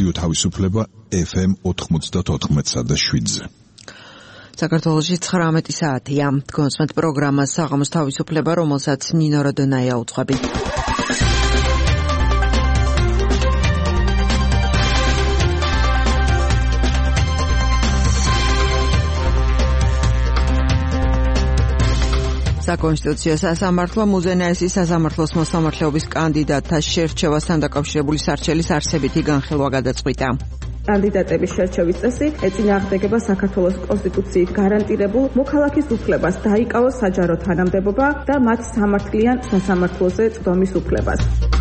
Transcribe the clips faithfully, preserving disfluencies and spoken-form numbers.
რადიო თავისუფლება ეფ ემ ოთხმოცდაოთხ და შვიდზე. საქართველოში ცხრამეტი საათია. გონსმეთ პროგრამა საღამოს თავისუფლება, რომელსაც ნინო როდონაია უძღვები. საკონსტიტუციო სასამართლო მუზენაესის სასამართლოს მოსამართლეობის კანდიდატთა შერჩევასთან დაკავშირებული სარჩელის არსებითი განხილვა გადაწყვიტა. კანდიდატების შერჩევის წესი ეწინააღმდეგება საქართველოს კონსტიტუციით გარანტირებულ მოქალაქის უფლებას დაიკავოს საჯარო თანამდებობა და მათ სამართლიან სასამართლოზე წვდომის უფლებას.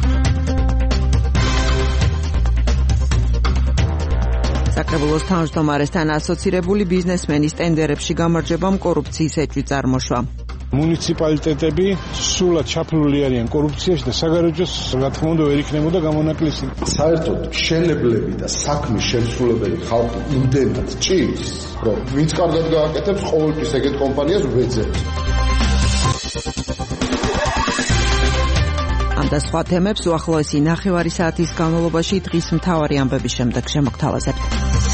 საკრებულოს თავმჯდომარესთან ასოცირებული ბიზნესმენის ტენდერებში გამარჯვებამ კორუფციის ეჭვი წარმოშვა. მუნიციპალიტეტები სულად ჩაფლული არიან კორუფციაში და საგარეჯოს რა თქმა უნდა ვერ იქნებოდა გამონაკლისი. საერთოდ მშენებლები და საქმის შემსრულებელი ხალხი იმდენად ჭირს, რომ ვინც კარგად გააკეთებს, ყოველთვის ეგეთ კომპანიას ვეძებთ. ამ და სხვა თემებს უახლოესი ნახევარი საათის განმავლობაში დღის მთავარი ამბების შემდეგ შემოგთავაზებთ.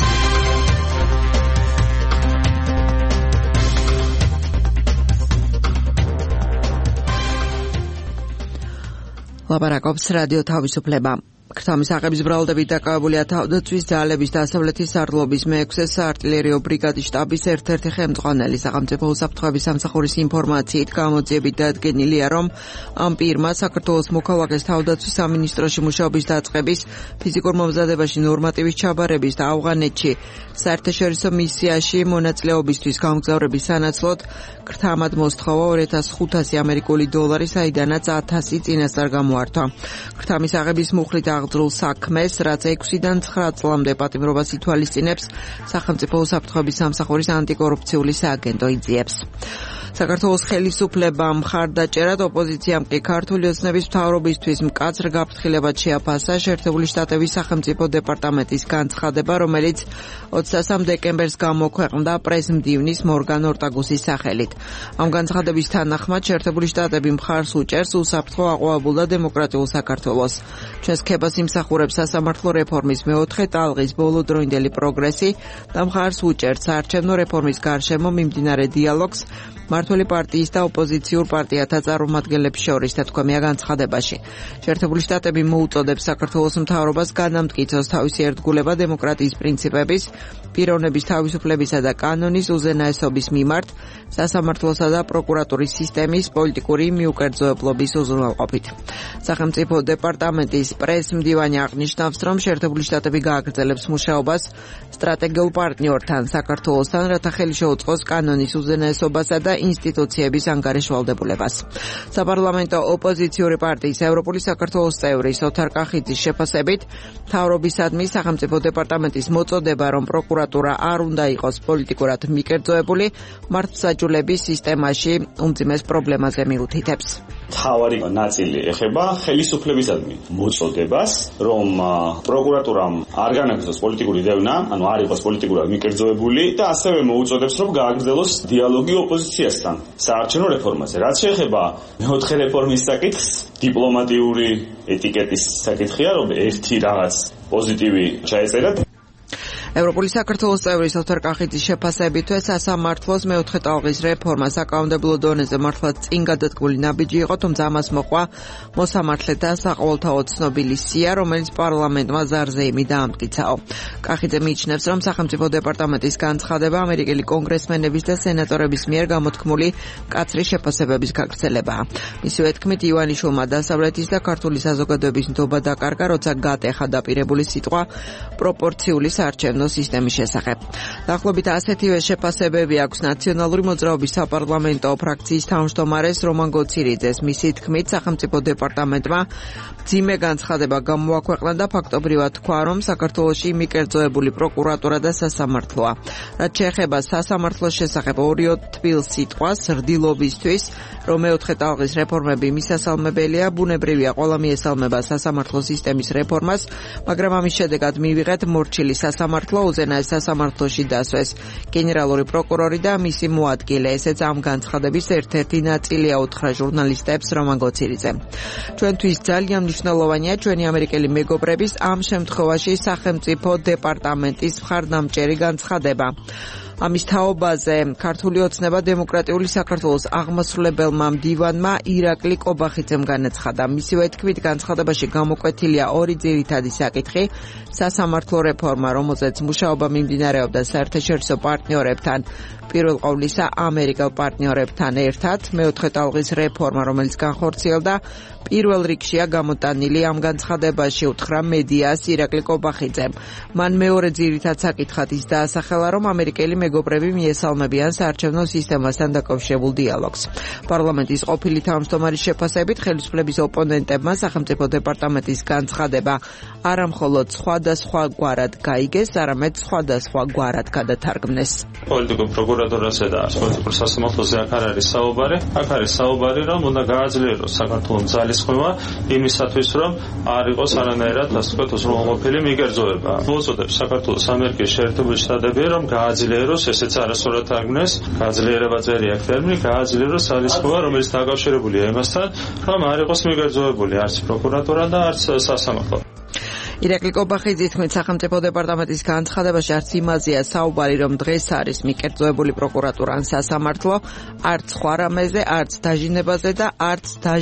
ლაპარაკობს რადიო თავისუფლება. ქრთამის აღების ბრალდებით დაკავებულია თავდაცვის ძალების დასავლეთის სარდლობის მეექვსე საარტილერიო ბრიგადის შტაბის ერთ-ერთი ხელმძღვანელი. სახელმწიფო უსაფრთხოების სამსახურის ინფორმაციით გამოძიებით დადგენილია, რომ ამ პირმა საქართველოს მოქალაქეს თავდაცვის სამინისტროში მუშაობის დაწყების, ფიზიკურ მომზადებაში ნორმატივის ჩაბარების და ავღანეთში საერთაშორისო მისიაში მონაწილეობისთვის გამგზავრების სანაცვლოდ ქრთამად მოსთხოვა ორი ათას ხუთასი ამერიკული დოლარი, საიდანაც ათასი წინასწარ გამოართვა. ქრთამის აღების მუხლით აღძრულ საქმეს, რაც ექვსიდან ცხრა წლამდე პატიმრობას ითვალისწინებს, სახელმწიფო უსაფრთხოების სამსახურის ანტიკორუფციული სააგენტო იძიებს. საქართველოს ხელისუფლებამ მხარდაჭერად, ოპოზიციამ კი ქართული ოცნების მთავრობისთვის მკაცრ გაფრთხილებად შეაფასა შეერთებული შტატების სახელმწიფო დეპარტამენტის განცხადება, რომელიც ოცდასამ დეკემბერს გამოქვეყნდა პრესმდივნის მორგან ორტაგუსის სახელით. ამ განცხადების თანახმად შეერთებული შტატები მხარს უჭერს უსაფრთხო, აყვავებულ და დემოკრატიულ საქართველოს. ჩვენს ქებას იმსახურებს სასამართლო რეფორმის მეოთხე ტალღის ბოლოდროინდელი პროგრესი და მხარს უჭერს საარჩევნო რეფორმის გარშემო მიმდინარე დიალოგს მმართველი პარტიის და ოპოზიციურ პარტიათა წარმომადგენლებს შორის, თქვენია განცხადებაში. შეერთებული შტატები მოუწოდებს საქართველოს მთავრობას განამტკიცოს თავისი ერთგულება დემოკრატიის პრინციპების, პიროვნების თავისუფლებისა და კანონის უზენაესობის მიმართ, სასამართლოსა და პროკურატურის სისტემის პოლიტიკური მიუკერძოებლობის უზრუნველყოფით. სახელმწიფო დეპარტამენტის პრესმდივანი აღნიშნავს, რომ შეერთებული შტატები გააგრძელებს მუშაობას სტრატეგიულ პარტნიორთან, საქართველოსთან, რათა ხელი შეუწყოს კანონის უზენაესობასა და ინსტიტუციების ანგარიშვალდებულებას. საპარლამენტო ოპოზიციური პარტიის ევროპული საქართველოს წევრის ოთარ კახიძის შეფასებით, მთავრობისადმი სახელმწიფო დეპარტამენტის მოწოდება, რომ პროკურატურა არ უნდა იყოს პოლიტიკურად მიკერძოებული, მართლმსაჯულების სისტემაში უმძიმეს პრობლემაზე მიუთითებს. მთავარი ნაწილი ეხება ხელისუფლებისადმი მოწოდებას, რომ პროკურატურამ არ განაგრძოს პოლიტიკური დევნა, ანუ არ იყოს პოლიტიკურად მიკერძოებული და ასევე მოუწოდებს, რომ გააგრძელოს დიალოგი ოპოზიციასთან საარჩევნო რეფორმაზე. რაც შეეხება მეოთხე რეფორმის საკითხს, დიპლომატიური ეტიკეტის საკითხია, რომ ერთი რაღაც პოზიტივი ჩაეწერა. ევროპული საქართველოს წევრის ოთარ კახიძის შეფასებით, სასამართლოს მეოთხე ტალღის რეფორმა საკანონმდებლო დონეზე მართლაც წინ გადადგმული ნაბიჯი იყო, თუმცა ამას მოყვა მოსამართლეთა საყოველთაო ცნობილი სია, რომელიც პარლამენტმა ზარზეიმი დაამტკიცაო. კახიძე მიიჩნევს, რომ სახელმწიფო დეპარტამენტის განცხადება ამერიკელი კონგრესმენების და სენატორების მიერ გამოთქმული მკაცრი შეფასებების გაგრძელებაა. მისივე თქმით, ივანიშვილმა დასავლეთის და ქართული საზოგადოების ნდობა დაკარგა, როცა გატეხა დაპირებული სიტყვა პროპორციული საარჩევნო სისტემის შესახებ. დაახლოებით ასეთივე შეფასებები აქვს ნაციონალური მოძრაობის საპარლამენტო ფრაქციის თავმჯდომარეს რომან გოცირიძეს. მისი თქმით, სახელმწიფო დეპარტამენტმა მძიმე განცხადება გამოაქვეყნა და ფაქტობრივად თქვა, რომ საქართველოში მიკერძოებული პროკურატურა და სასამართლოა. რაც შეეხება სასამართლოს შესახებ ორიო თბილ სიტყვას რდილობისთვის, რომ მეოთხე ტალღის რეფორმები მისასალმებელია, ბუნებრივია ყველა მიესალმება სასამართლო სისტემის რეფორმას, მაგრამ ამის შედეგად მივიღეთ მორჩილი სასამართლო სასამართლო უზენაეს სასამართლოში დასვეს. გენერალური პროკურორი და მისი მოადგილე, ესეც ამ განცხადების ერთ-ერთი ნაწილია, უთხრა ჟურნალისტებს რომან გოცირიძემ. ჩვენთვის ძალიან მნიშვნელოვანია ჩვენი ამერიკელი მეგობრების ამ შემთხვევაში სახელმწიფო დეპარტამენტის მხარდამჭერი განცხადება. ამის თაობაზე ქართული ოცნება დემოკრატიული საქართველოს აღმასრულებელმა მდივანმა ირაკლი კობახიძემ განაცხადა. მისივე თქმით, განცხადებაში გამოკვეთილია ორი ძირითადი საკითხი: სასამართლო რეფორმა, რომელზეც მუშაობა მიმდინარეობდა საერთაშორისო პარტნიორებთან, პირველ ყოვლისა ამერიკელ პარტნიორებთან ერთად, მეოთხე ტალღის რეფორმა, რომელიც განხორციელდა პირველ რიგშია გამოტანილი ამ განცხადებაში, უთხრა მედიას ირაკლი კობახიძემ. მან მეორე ძირითად საკითხად ის დაასახელა, რომ ამერიკელი მეგობრები მიესალმებიან საარჩევნო სისტემასთან დაკავშირებულ დიალოგს. პარლამენტის ყოფილი თავმჯდომარის შეფასებით, ხელისუფლების ოპონენტებმა სახელმწიფო დეპარტამენტის განცხადება არა მხოლოდ სხვადასხვაგვარად გაიგეს, არამედ სხვადასხვაგვარად გადათარგმნეს. პოლიტიკურ პროკურატურაზე და პოლიტიკურ სასამართლოზე აქ არ არის საუბარი. აქ არის საუბარი, რომ უნდა გააძლიეროს საქართველოს ძალისხმევა იმისათვის, რომ არ იყოს არანაირად, ასე ვთქვათ, უზრუნველყოფილი მიგერძოება. მოუწოდებს საქართველოს ამერიკის შეერთებული შტატები, რომ გააძლიეროს, ესეც არასწორად თარგმნეს, გააძლიერება წერია ტერმინი, გააძლიეროს ძალისხმევა, რომელიც დაკავშირებულია იმასთან, რომ არ იყოს მიგერძოებული არც პროკურატურა და არც სასამართლო. ირაკლი კობახიძის თქმით, სახელმწიფო დეპარტამენტის განცხადებაში არც იმაზეა საუბარი, რომ დღეს არის მიკერძოებული პროკურატურა ან სასამართლო, არც სხვა რამეზე, არც დაჟინებაზე და არც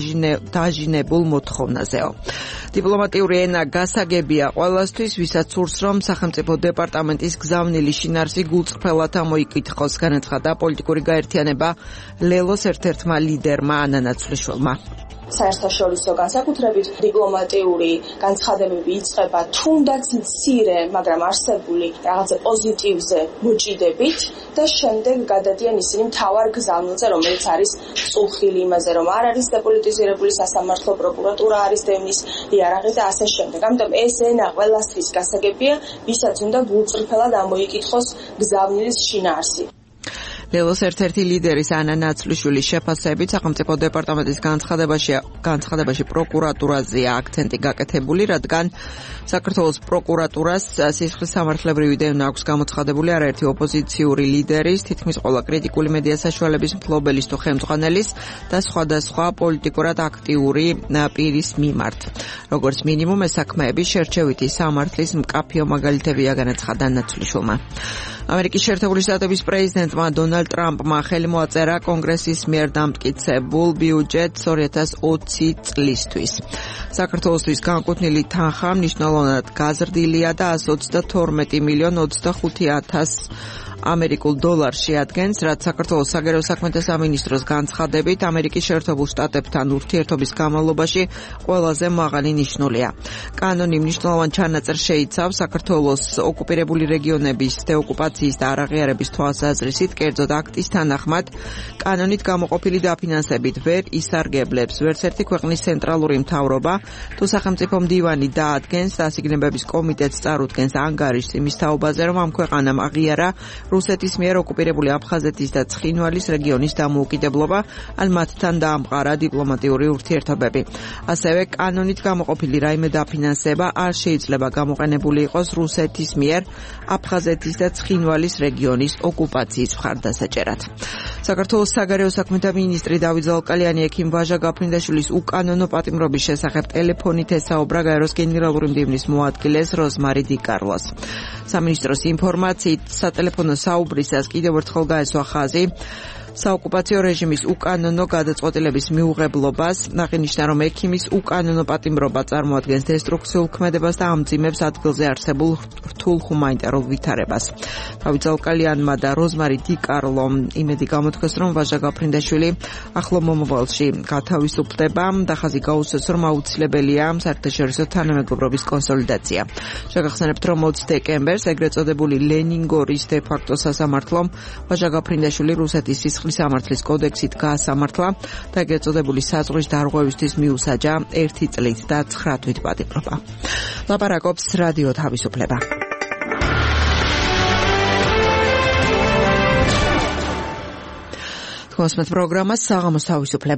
დაჟინებულ მოთხოვნაზეო. დიპლომატიური ენა გასაგებია ყველასთვის, ვისაც სურს, რომ სახელმწიფო დეპარტამენტის გზავნილი შინაარსი გულწრფელად ამოიკითხოს, განაცხადა პოლიტიკური გაერთიანება ლელოს ერთ-ერთმა ლიდერმა ანა ნაცვლიშვილმა. საერთაშორისო განსაკუთრებით დიპლომატიური განცხადებები იწყება თუნდაც მცირე, მაგრამ არსებული რაღაცა პოზიტივზე მოჭიდებით და შემდეგ გადადიან ისინი მთავარ გზავნილზე, რომელიც არის წულხილი იმაზე, რომ არ არის დეპოლიტიზირებული სასამართლო, პროკურატურა არის დევნის იარაღი და ასე შემდეგ. ამიტომ ეს ენა ყველასთვის გასაგებია, ვისაც უნდა გულწრფელად ამოიკითხოს გზავნილის შინაარსი. ლელოს ერთ-ერთი ლიდერის ანა ნაცვლიშვილის შეფასებით, სახელმწიფო დეპარტამენტის განცხადებაში განცხადებაში პროკურატურაზეა აქცენტი გაკეთებული, რადგან საქართველოს პროკურატურას სისხლის სამართლებრივი დევნა აქვს გამოცხადებული არაერთი ოპოზიციური ლიდერის, თითქმის ყველა კრიტიკული მედია საშუალების მფლობელის თუ ხელმძღვანელის და სხვადასხვა პოლიტიკურად აქტიური პირის მიმართ. როგორც მინიმუმ, ეს საქმეები შერჩევითი სამართლის მკაფიო მაგალითებია, განაცხადა ნაცვლიშვილმა. ამერიკის შეერთებული შტატების პრეზიდენტმა დონალდ ტრამპმა ხელი მოაწერა კონგრესის მიერ დამტკიცებულ ბიუჯეტს ორი ათას ოცი წლისთვის. საქართველოსთვის განკუთვნილი თანხა მნიშვნელოვნად გაზრდილია და ასი ოცდათორმეტი მილიონი ოცდახუთი ათასი ამერიკულ დოლარს შეადგენს, რაც საქართველოს საგარეო საქმეთა სამინისტროს განცხადებით ამერიკის შეერთებულ შტატებთან ურთიერთობის განმავლობაში ყველაზე მაღალი ნიშნულია. კანონი მნიშვნელოვან ჩანაწერს შეიცავს საქართველოს ოკუპირებული რეგიონების დეოკუპაციის და არაღიარების თვალსაზრისით, კერძოდ აქტის თანახმად, კანონით გამოყოფილი დაფინანსებით ვერ ისარგებლებს ვერც ერთი ქვეყნის ცენტრალური მთავრობა, თუ სახელმწიფო მდივანი დაადგენს და ასიგნებების კომიტეტს წარუდგენს ანგარიშს იმის თაობაზე, რომ ამ ქვეყანამ აღიარა რუსეთის მიერ ოკუპირებული აფხაზეთის და ცხინვალის რეგიონის დამოუკიდებლობა, ან მათთან დაამყარა დიპლომატიური ურთიერთობები. ასევე კანონით გამოყოფილი რაიმე დაფინანსება არ შეიძლება გამოყენებული იყოს რუსეთის მიერ აფხაზეთის და ცხინვალის რეგიონის ოკუპაციის მხარდასაჭერად. საქართველოს საგარეო საქმეთა მინისტრი დავით ზალკალიანი ექიმ ვაჟა გაფრინდაშვილის უკანონო პატიმრობის შესახებ ტელეფონით ესაუბრა გაეროს გენერალური მდივნის მოადგილეს როზმარი დიკარლოს. სამინისტროს ინფორმაციით სატელეფონო საუბრისას კიდევ ერთხელ გაესვა ხაზი საოკუპაციო რეჟიმის უკანონო გადაწყვეტილების მიუღებლობას, აღინიშნა, რომ ექიმის უკანონო პატიმრობა წარმოადგენს დესტრუქციულ ქმედებას და ამძიმებს ადგილზე არსებულ რთულ ჰუმანიტარულ ვითარებას. დავით ზალკალიანმა და როზმარი დიკარლომ იმედი გამოთქვეს, რომ ვაჟა გაფრინდაშვილი ახლო მომავალში გათავისუფლდება და ხაზი გაუსვეს, რომ აუცილებელია საერთაშორისო თანამეგობრობის კონსოლიდაცია. შეგახსენებთ, რომ ოცი დეკემბერს ეგრეთ წოდებული ლენინგორის დე-ფაქტო სასამართლომ ვაჟა გაფრინდაშვილი რუსეთის სისხლის სამართლის კოდექსით გაასამართლა და ეგრეთ წოდებული საზღვრის დარღვევისთვის მიუსაჯა ერთი წლით და ცხრა თვით პატიმრობა. ლაპარაკობს რადიო თავისუფლება. თქვენს პროგრამას საღამოს თავისუფლება.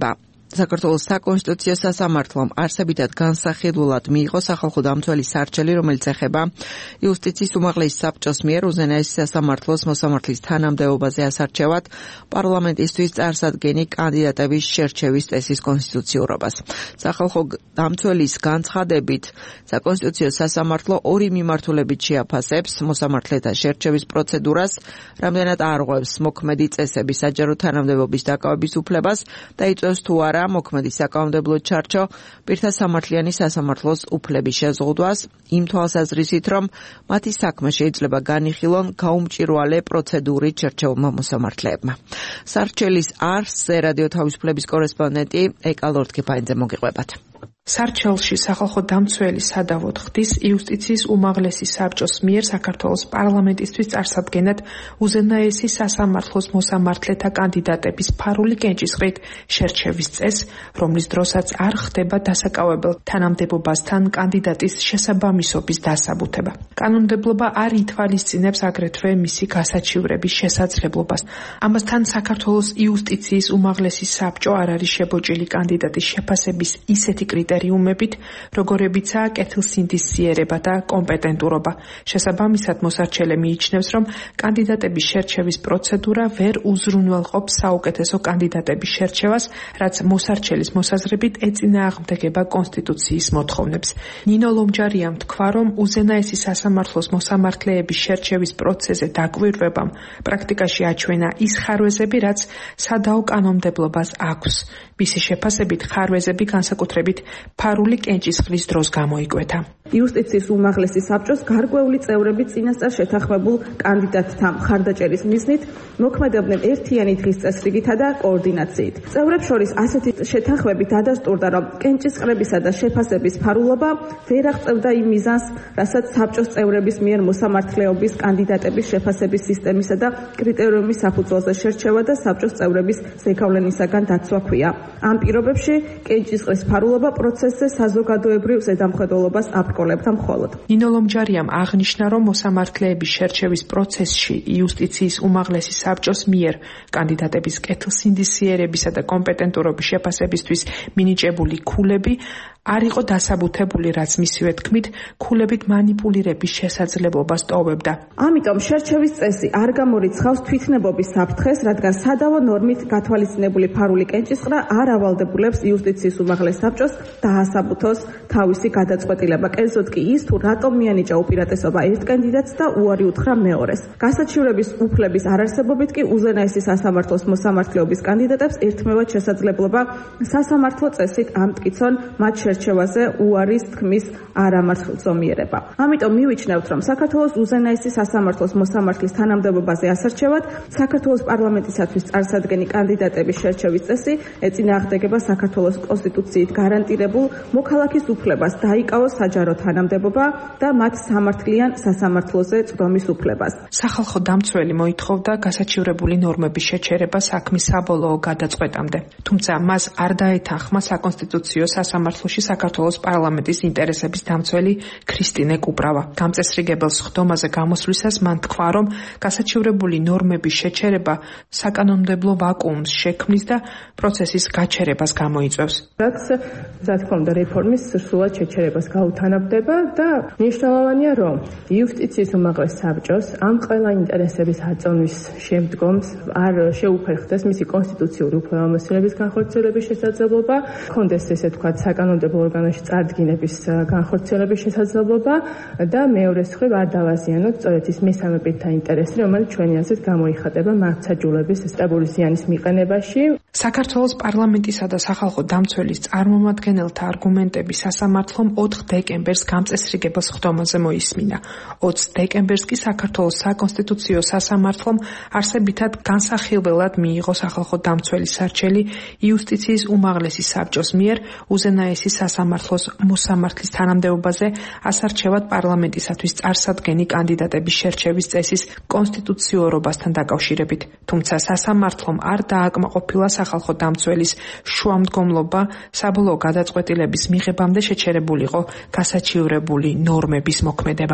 საქართველოს საკონსტიტუციო სასამართლომ არსებითად განსახილულად მიიღო სახალხო დამცველის სარჩელი, რომელიც ეხება იუსტიციის უმაღლესი საბჭოს მიერ უზენაესი სასამართლოს მოსამართლის თანამდებობაზე ასარჩევად პარლამენტისთვის წარსადგენი კანდიდატების შერჩევის წესის კონსტიტუციურობას. სახალხო დამცველის განცხადებით, საკონსტიტუციო სასამართლო ორი მიმართულებით შეაფასებს მოსამართლეთა შერჩევის პროცედურას, რამდენად არღვევს მოქმედი წესების საჯარო თანამდებობის დაკავების უფლებას და იწვევს თუ არა მოქმედი საკანონმდებლო ჩარჩო პირთა სამართლიანი სასამართლოს უფლების შეზღუდვას, იმ თვალსაზრისით, რომ მათი საქმე შეიძლება განიხილონ გაუმჭირვალე პროცედურით შერჩეულმა მოსამართლეებმა. სარჩელის არსზე რადიო თავისუფლების კორესპონდენტი ეკა ლორთქიფანიძე მოგიყვებათ. სარჩელში სახალხო დამცველი სადავოდ ხდის იუსტიციის უმაღლესი საბჭოს მიერ საქართველოს პარლამენტისთვის წარსადგენად უზენაესი სასამართლოს მოსამართლეთა კანდიდატების ფარული კენჭისყრით შერჩევის წესს, რომლის დროსაც არ ხდება დასაკავებელ თანამდებობასთან კანდიდატის შესაბამისობის დასაბუთება. კანონმდებლობა არ ითვალისწინებს აგრეთვე მისი გასაჩივრების შესაძლებლობას. ამასთან საქართველოს იუსტიციის უმაღლესი საბჭო არ არის შებოჭილი კანდიდატის შეფასების ისეთი კრიტერიუმებით, როგორებიცაა კეთილსინდისიერება და კომპეტენტურობა. შესაბამისად, მოსარჩელე მიიჩნევს, რომ კანდიდატების შერჩევის პროცედურა ვერ უზრუნველყოფს საუკეთესო კანდიდატების შერჩევას, რაც მოსარჩელის მოსაზრებით ეწინააღმდეგება კონსტიტუციის მოთხოვნებს. ნინო ლომჯარიამ თქვა, რომ უზენაესი სასამართლოს მოსამართლეების შერჩევის პროცესზე დაკვირვებამ პრაქტიკაში აჩვენა ის ხარვეზები, რაც სადაო კანონმდებლობას აქვს. მისი შეფასებით ხარვეზები განსაკუთრებით ფარული კენჭისყრის დროს გამოიკვეთა. იუსტიციის უმაღლესი საბჭოს გარკვეული წევრები წინასწარ შეთანხმებულ კანდიდატთა მხარდაჭერის მიზნით მოქმედებდნენ ერთიანი დღის წესრიგითა და კოორდინაციით. წევრებს შორის ასეთი შეთანხმები დადასტურდა, რომ კენჭისყრებისა და შეფასების ფარულობა ვერ აღწევდა იმ მიზანს, რასაც საბჭოს წევრების მიერ მოსამართლეობის კანდიდატების შეფასების სისტემისა და კრიტერიუმის საფუძველზე შერჩევა და საბჭოს წევრების ზეგავლენისაგან დაცვა ჰქვია. ამ პირობებში კენჭისყრის ფარულობა პროცესზე საზოგადოებრივ ზედამხედველობას აბკოლებდა მხოლოდ. ნინო ლომჯარიამ აღნიშნა, რომ მოსამართლეების შერჩევის პროცესში იუსტიციის უმაღლესი საბჭოს მიერ კანდიდატების კეთილსინდისიერებისა და კომპეტენტურობის შეფასებისთვის მინიჭებული ქულები არ იყო დასაბუთებული, რაც მისივე თქმით, ქულებით მანიპულირების შესაძლებლობას ტოვებდა. ამიტომ შერჩევის წესი არ გამორიცხავს თვითნებობის საფრთხეს, რადგან სადავო ნორმით გათვალისწინებული ფარული კენჭისყრა არ ავალდებულებს იუსტიციის უმაღლეს საბჭოს დაასაბუთოს თავისი გადაწყვეტილება. კერძოდ კი ის, თუ რატომ მიანიჭა უპირატესობა ერთ კანდიდატს და უარი უთხრა მეორეს. გასაჩივრების უფლების არარსებობით კი უზენაესი სასამართლოს მოსამართლეობის კანდიდატებს ერთმევად შესაძლებლობა სასამართლო წესით ამტკიცონ მათ შერჩევაზე უარის თქმის არამართლწომიერება. ამიტომ მივიჩნევთ, რომ საქართველოს უზენაესი სასამართლოს მოსამართლის თანამდებობაზე ასარჩევად საქართველოს პარლამენტისათვის წარსადგენი კანდიდატების შერჩევის წესი ეწინააღმდეგება საქართველოს კონსტიტუციით გარანტირებულ მოქალაქის უფლებას დაიკავოს საჯარო თანამდებობა და მათ სამართლიან სასამართლოზე წვრომის უფლებას. სახალხო დამცველი მოითხოვდა გასაჩივრებული ნორმების შეჩერება საქმის საბოლოო გადაწყვეტამდე. თუმცა მას არ დაეთანხმა საკონსტიტუციო სასამართლოში საქართველოს პარლამენტის ინტერესების დამცველი ქრისტინე კუპრავა. გამწესრიგებელ სხდომაზე გამოსვლისას მან თქვა, რომ გასაჩივრებული ნორმების შეჩერება საკანონმდებლო ვაკუუმს შექმნის და პროცესის გაჩერებას გამოიწვევს. რაც რა თქმა უნდა რეფორმის სრულად შეჩერებას გაუთანაბრდება და მნიშვნელოვანია, რომ იუსტიციის უმაღლეს საბჭოს ამ ყველა ინტერესების აწონვის შემდგომს არ შეუფერხდეს მისი კონსტიტუციური უფლებამოსილების განხორციელების შესაძლებლობა, ჰქონდეს ესე თქვა საკანონმდებლო ორგანოში წარდგინების განხორციელების შესაძლებლობა და მეორეს მხრივ არ დავაზიანოთ სწორედ ის მესამე პირთა ინტერესი, რომელიც ჩვენი აზრით გამოიხატება მართლმსაჯულების სტაბილური ზიანის მიყენებაში. საქართველოს პარლამენტისა და სახალხო დამცველის წარმომადგენელთა არგუმენტები სასამართლომ ოთხ დეკემბერს გამწესრიგებელ სხდომაზე მოისმინა. ოცს დეკემბერს კი საქართველოს საკონსტიტუციო სასამართლომ არსებითად განსახილველად მიიღო სახალხო დამცველის სარჩელი იუსტიციის უმაღლესი საბჭოს მიერ უზენაესი სასამართლოს მოსამართლის თანამდებობაზე ასარჩევად პარლამენტისათვის წარსადგენი კანდიდატების შერჩევის წესის კონსტიტუციურობასთან დაკავშირებით. თუმცა სასამართლომ არ დააკმაყოფილა სახალხო დამცველის შუამდგომლობა საბოლოო გადაწყვეტილების მიღებამდე შეჩერებულიყო გასაჩივრებული ნორმების მოქმედება.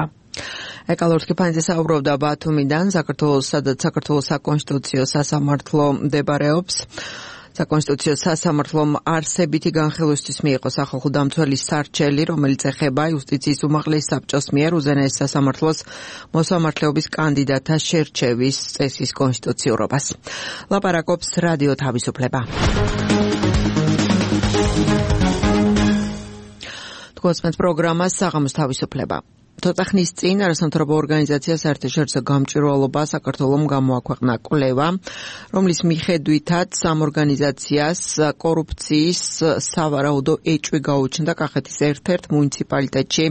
ეკა ლორთქიფანიძე საუბრობდა ბათუმიდან, საქართველოს, სადაც საქართველოს საკონსტიტუციო სასამართლო მდებარეობს. საკონსტიტუციო სასამართლომ არსებითი განხილვისთვის მიიღო სახალხო დამცველის სარჩელი, რომელიც ეხება იუსტიციის უმაღლესი საბჭოს მიერ უზენაეს სასამართლოს მოსამართლეობის კანდიდატთა შერჩევის წესის კონსტიტუციურობას. ლაპარაკობს რადიო თავისუფლება. თქვენს პროგრამას საღამოს თავისუფლება. ცოტა ხნის წინ არასამთავრობო ორგანიზაცია საერთაშორისო გამჭვირვალობა საქართველომ გამოაქვეყნა კვლევა, რომლის მიხედვითაც ამ ორგანიზაციას კორუფციის სავარაუდო ეჭვი გაუჩნდა კახეთის ერთ-ერთ მუნიციპალიტეტში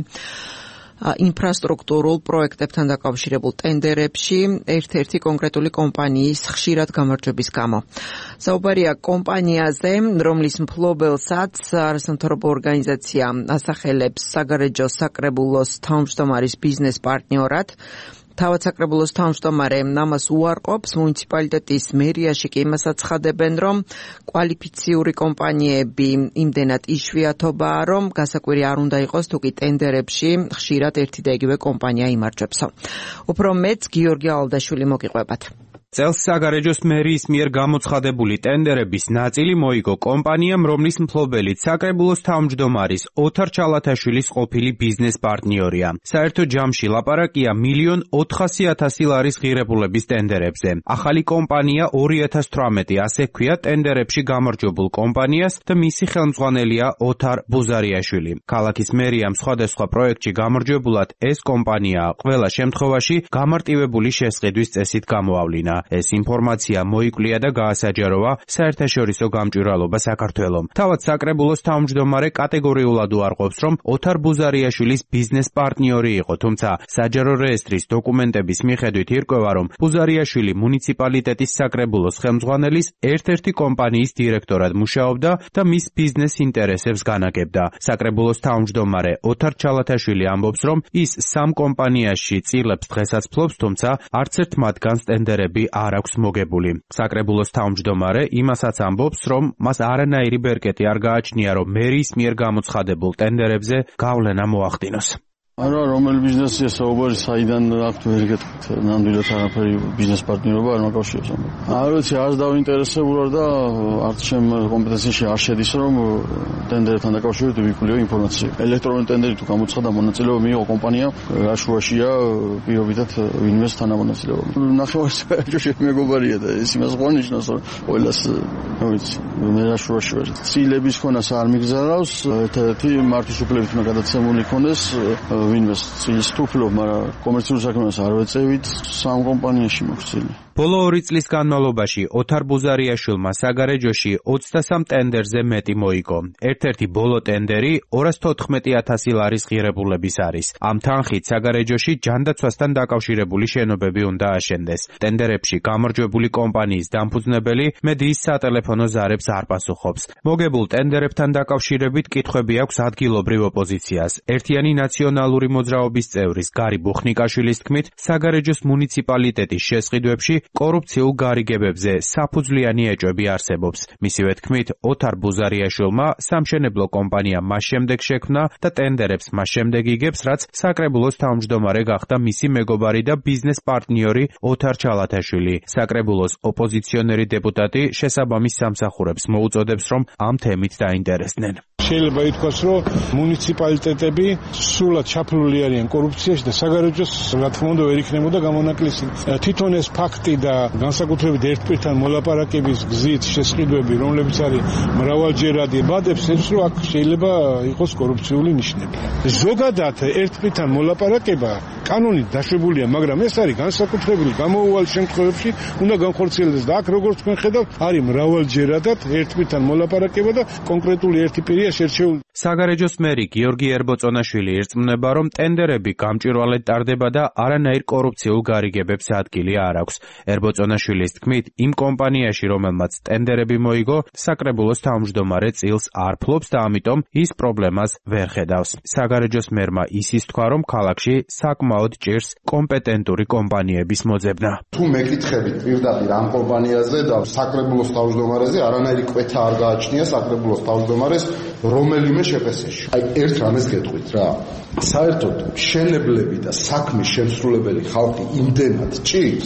ინფრასტრუქტურულ პროექტებთან დაკავშირებულ ტენდერებში ერთ-ერთი კონკრეტული კომპანიის ხშირად გამარჯვების გამო. საუბარია კომპანიაზე, რომლის მფლობელსაც არასამთავრობო ორგანიზაცია ასახელებს საგარეჯო საკრებულოს თავმჯდომარის ბიზნეს პარტნიორად. თავად საკრებულოს თავმჯდომარე ამას უარყოფს, მუნიციპალიტეტის მერიაში კი იმას აცხადებენ, რომ კვალიფიციური კომპანიები იმდენად იშვიათობაა, რომ გასაკვირი არ უნდა იყოს თუ კი ტენდერებში ხშირად ერთი და იგივე კომპანია იმარჯვებსო. უფრო მეც გიორგი ალდაშვილი მოგიყვებათ. წელს საგარეჯოს მერიის მიერ გამოცხადებული ტენდერების ნაწილი მოიგო კომპანიამ, რომლის მფლობელიც საკრებულოს თავმჯდომარის ოთარ ჩალათაშვილის ყოფილი ბიზნეს პარტნიორია. საერთო ჯამში ლაპარაკია მილიონ ოთხასი ათასი ლარის ღირებულების ტენდერებზე. ახალი კომპანია ორი ათას თვრამეტი, ასე ქვია ტენდერებში გამარჯვებულ კომპანიას და მისი ხელმძღვანელია ოთარ ბუზარიაშვილი. ქალაქის მერიამ სხვადასხვა პროექტში გამარჯვებულად ეს კომპანია ყველა შემთხვევაში გამარტივებული შესყიდვის წესით გამოავლინა. ეს ინფორმაცია მოიკლია და გაასაჯაროვა საერთაშორისო გამჭვირვალობა საქართველომ. თავად საკრებულოს თავმჯდომარე კატეგორიულად უარყოფს, რომ ოთარ ბუზარიაშვილის ბიზნეს პარტნიორი იყო, თუმცა საჯარო რეესტრის დოკუმენტების მიხედვით ირკვევა, რომ ბუზარიაშვილი მუნიციპალიტეტის საკრებულოს ხელმძღვანელის ერთ-ერთი კომპანიის დირექტორად მუშაობდა და მის ბიზნეს ინტერესებს განაგებდა. საკრებულოს თავმჯდომარე ოთარ ჩალათაშვილი ამბობს, რომ ის სამ კომპანიაში წილებს დღესაც ფლობს, თუმცა არც ერთ მათგანს ტენდერები არ აქვს მოგებული. საკრებულოს თავმჯდომარე იმასაც ამბობს, რომ მას არანაირი ბერკეტი არ გააჩნია, რომ მერიის მიერ გამოცხადებულ ტენდერებზე გავლენა მოახდინოს. არა, რომელი ბიზნესია საუბარი, საიდან აქვთ ვერ გეტყვით, ნამდვილად არაფერი ბიზნეს პარტნიორობა არ მაკავშირებს. არ ვიცი, არც დავინტერესებული ვარ და არც ჩემ კომპეტენციაში არ შედის, რომ ტენდერთან დაკავშირებით ვიკვლევ ინფორმაცია. ელექტრონული ტენდერი თუ გამოცხადა, მონაწილეობა მიიღო კომპანია, რა შუაშია პირობითად ვინმეს თანამონაწილეობა. ნახევარი საერთოდ მეგობარია და ეს იმას ღვნიშნავს, რომ ყველას, რა ვიცი, მე რა შუაში ვარ. ცილების ქონას არ მიგზარავს, ერთ-ერთი მართვის უფლებით უნდა გადაცემული იქონდეს ვინმეს ცილის თუფლობ, მაგრამ კომერციულ საქმეს არ ვეწევით, სამ კომპანიაში მოგცილი. ბოლო ორი წლის განმავლობაში ოთარ ბუზარიაშვილმა საგარეჯოში ოცდასამ ტენდერზე მეტი მოიგო. ერთ-ერთი ბოლო ტენდერი ორას თოთხმეტი ათასი ლარის ღირებულების არის. ამ თანხით საგარეჯოში ჯანდაცვასთან დაკავშირებული შენობები უნდა აშენდეს. ტენდერებში გამარჯვებული კომპანიის დამფუძნებელი მედიის სატელეფონო ზარებს არ პასუხობს. მოგებულ ტენდერებთან დაკავშირებით კითხვები აქვს ადგილობრივ ოპოზიციას. ერთიანი ნაციონალური მოძრაობის წევრის გარი ბუხნიკაშვილის თქმით, საგარეჯოს მუნიციპალიტეტის შესყიდვებში კორუფციულ გარიგებებზე საფუძვლიანი ეჭვები არსებობს. მისივე თქმით, ოთარ ბუზარიაშვილმა სამშენებლო კომპანია მას შემდეგ შექმნა და ტენდერებს მას შემდეგ იგებს, რაც საკრებულოს თავმჯდომარე გახდა მისი მეგობარი და ბიზნეს პარტნიორი ოთარ ჩალათაშვილი. საკრებულოს ოპოზიციონერი დეპუტატი შესაბამის სამსახურებს მოუწოდებს, რომ ამ თემით დაინტერესდნენ. შეიძლება ითქვას, რომ მუნიციპალიტეტები სრულად ჩაფლული არიან კორუფციაში და საგარეჯოს რა თქმა უნდა ვერ იქნებოდა გამონაკლისი. თვითონ ეს ფაქტი და განსაკუთრებით ერთპირთან მოლაპარაკების გზით შესყიდვები, რომლებიც არის მრავალჯერადი ბადებს, ეს რომ აქ შეიძლება იყოს კორუფციული ნიშნები. ზოგადად ერთპირთან მოლაპარაკება კანონით დაშვებულია, მაგრამ ეს არის განსაკუთრებული გამოუვალ შემთხვევებში უნდა განხორციელდეს და აქ როგორც თქვენ ხედავთ, არის მრავალჯერადად ერთპირთან მოლაპარაკება და კონკრეტული ერთი პირია შერჩეული. საგარეჯოს მერი გიორგი ერბოწონაშვილი ირწმუნება, რომ ტენდერები გამჭვირვალედ ტარდება და არანაირ კორუფციულ გარიგებებს ადგილი არ აქვს. ერბოწონაშვილის თქმით, იმ კომპანიაში, რომელმაც ტენდერები მოიგო, საკრებულოს თავმჯდომარე წილს არ ფლობს და ამიტომ ის პრობლემას ვერ ხედავს. საგარეჯოს მერმა ისიც თქვა, რომ ქალაქში საკმაოდ ჭირს კომპეტენტური კომპანიების მოძებნა. თუ მეკითხებით პირდაპირ ამ კომპანიაზე და საკრებულოს თავმჯდომარეზე, არანაირი კვეთა არ გააჩნია საკრებულოს თავმჯდომარეს რომელიმე შეფასებაში. აი ერთ რამეს გეტყვით რა. საერთოდ შენებლები და საქმის შემსრულებელი ხალხი იმდენად ჭირს,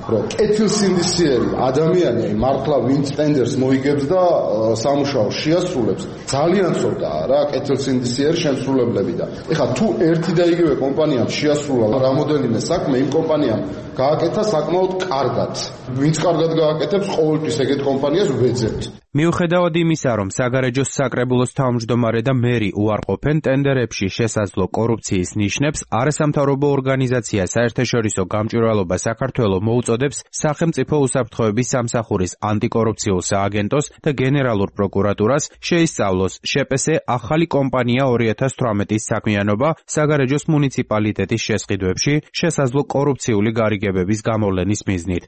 რომ კეთილსინდისიერი ადამიანი მართლა ვინც ტენდერს მოიგებს და სამუშაოს შეასრულებს ძალიან ცოტაა რა კეთილსინდისიერი შემსრულებლები და ეხლა თუ ერთი და იგივე კომპანიამ შეასრულა რამოდენიმე საქმე იმ კომპანიამ გააკეთა საკმაოდ კარგად ვინც კარგად გააკეთებს ყოველთვის ეგეთ კომპანიას ვეძებთ მიუხედავად იმისა, რომ საგარეჯოს საკრებულოს თავმჯდომარე და მერი უარყოფენ ტენდერებში შესაძლო კორუფციის ნიშნებს, არასამთავრობო ორგანიზაცია საერთაშორისო გამჭვირვალობა საქართველოს მოუწოდებს სახელმწიფო უსაფრთხოების სამსახურის ანტიკორუფციულ სააგენტოს და გენერალურ პროკურატურას შეისწავლოს შეპესე ახალი კომპანია ორი ათას თვრამეტის საქმიანობა საგარეჯოს მუნიციპალიტეტის შესყიდვებში შესაძლო კორუფციული გარიგებების გამოვლენის მიზნით.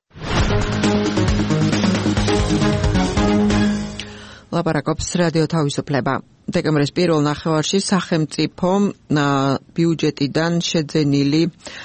ლაპარაკობს რადიო თავისუფლება. დეკემბრის პირველ ნახევარში სახელმწიფო ბიუჯეტიდან შეძენილი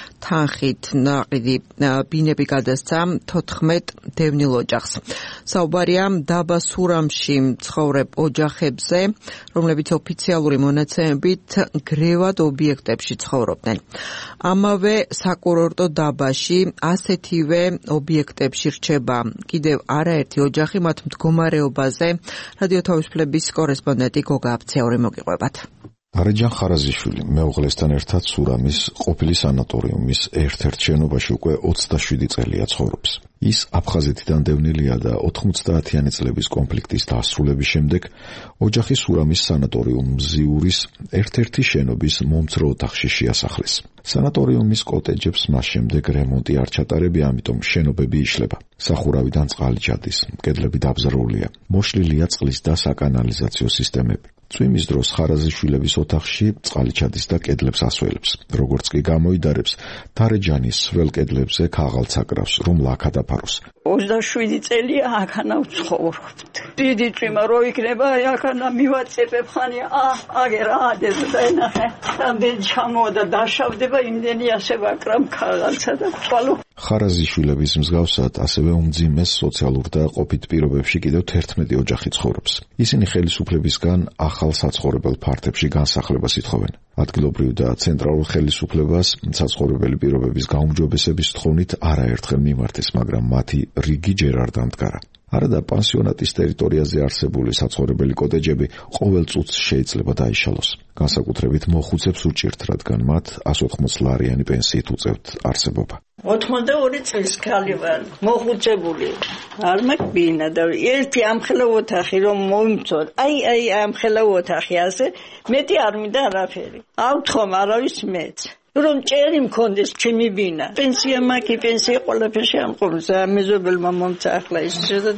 თანხით ნაყიდი ბინები გადასცა თოთხმეტ დევნილ ოჯახს. საუბარია დაბა სურამში მცხოვრებ ოჯახებზე, რომლებიც ოფიციალური მონაცემებით გრევად ობიექტებში ცხოვრობდნენ. ამავე საკურორტო დაბაში ასეთივე ობიექტებში რჩება კიდევ არაერთი ოჯახი, მათ მდგომარეობაზე რადიო თავისუფლების კორესპონდენტი გოგა აფცეური მოგიყვებათ. არეჯან ხარაზიშვილი მეუღლესთან ერთად სურამის ყოფილი სანატორიუმის ერთ-ერთ შენობაში უკვე ოცდაშვიდი წელია ცხოვრობს. ის აფხაზეთიდან დევნილია და ოთხმოცდაათიანი წლების კონფლიქტის დასრულების შემდეგ ოჯახი სურამის სანატორიუმ მზიურის ერთ-ერთი შენობის მომცრო ოთახში შეასახლეს. სანატორიუმის კოტეჯებს მას შემდეგ რემონტი არ ჩატარებია, ამიტომ შენობები იშლება. სახურავიდან წყალი ჩადის, კედლები დაბზარულია, მოშლილია წყლის და საკანალიზაციო სისტემები. წვიმის დროს ხარაზიშვილების ოთახში წყალი ჩადის და კედლებს ასველებს. როგორც კი გამოიდარებს, თარეჯანის სველ კედლებზე ქაღალდს აკრავს, რომ ლაქა დაფაროს. ოცდაშვიდი წელია აქანა ვცხოვრობთ. დიდი წვიმა რო იქნება, აქანა მივაწებებ ხანი, აა, აგერ ადეს და ენახე. რამდენი ჩამოვა დაშავდება, იმდენი ასე ვაკრამ ქაღალდსა და წყალო. ხარაზიშვილების მსგავსად ასევე უმძიმეს სოციალურ და ყოფით პირობებში კიდევ თერთმეტი ოჯახი ცხოვრობს. ისინი ხელისუფლებისგან ახალ საცხოვრებელ ფართებში განსახლებას ითხოვენ. ადგილობრივ და ცენტრალურ ხელისუფლებას საცხოვრებელი პირობების გაუმჯობესების თხოვნით არაერთხელ მიმართეს, მაგრამ მათი რიგი ჯერ არ დამდგარა. არადა პანსიონატის ტერიტორიაზე არსებული საცხოვრებელი კოტეჯები ყოველ წუთს შეიძლება დაიშალოს. განსაკუთრებით მოხუცებს უჭირთ, რადგან მათ ასი ოთხმოცი ლარიანი პენსიით უწევთ არსებობა. ოცდაორი წლის ქალი ვარ, მოხუცებული. არ მეკბინა და ერთი ამხელა ოთახი რომ მომწოდ. აი აი ამხელა ოთახი ასე მეტი არ მინდა არაფერი. ავთხომ არავის მეც. რომ ჭერი მქონდეს ჩემი ბინა. პენსია მაგი პენსია ყველაფერში ამყობს. მეზობელმა მომცა ახლა ის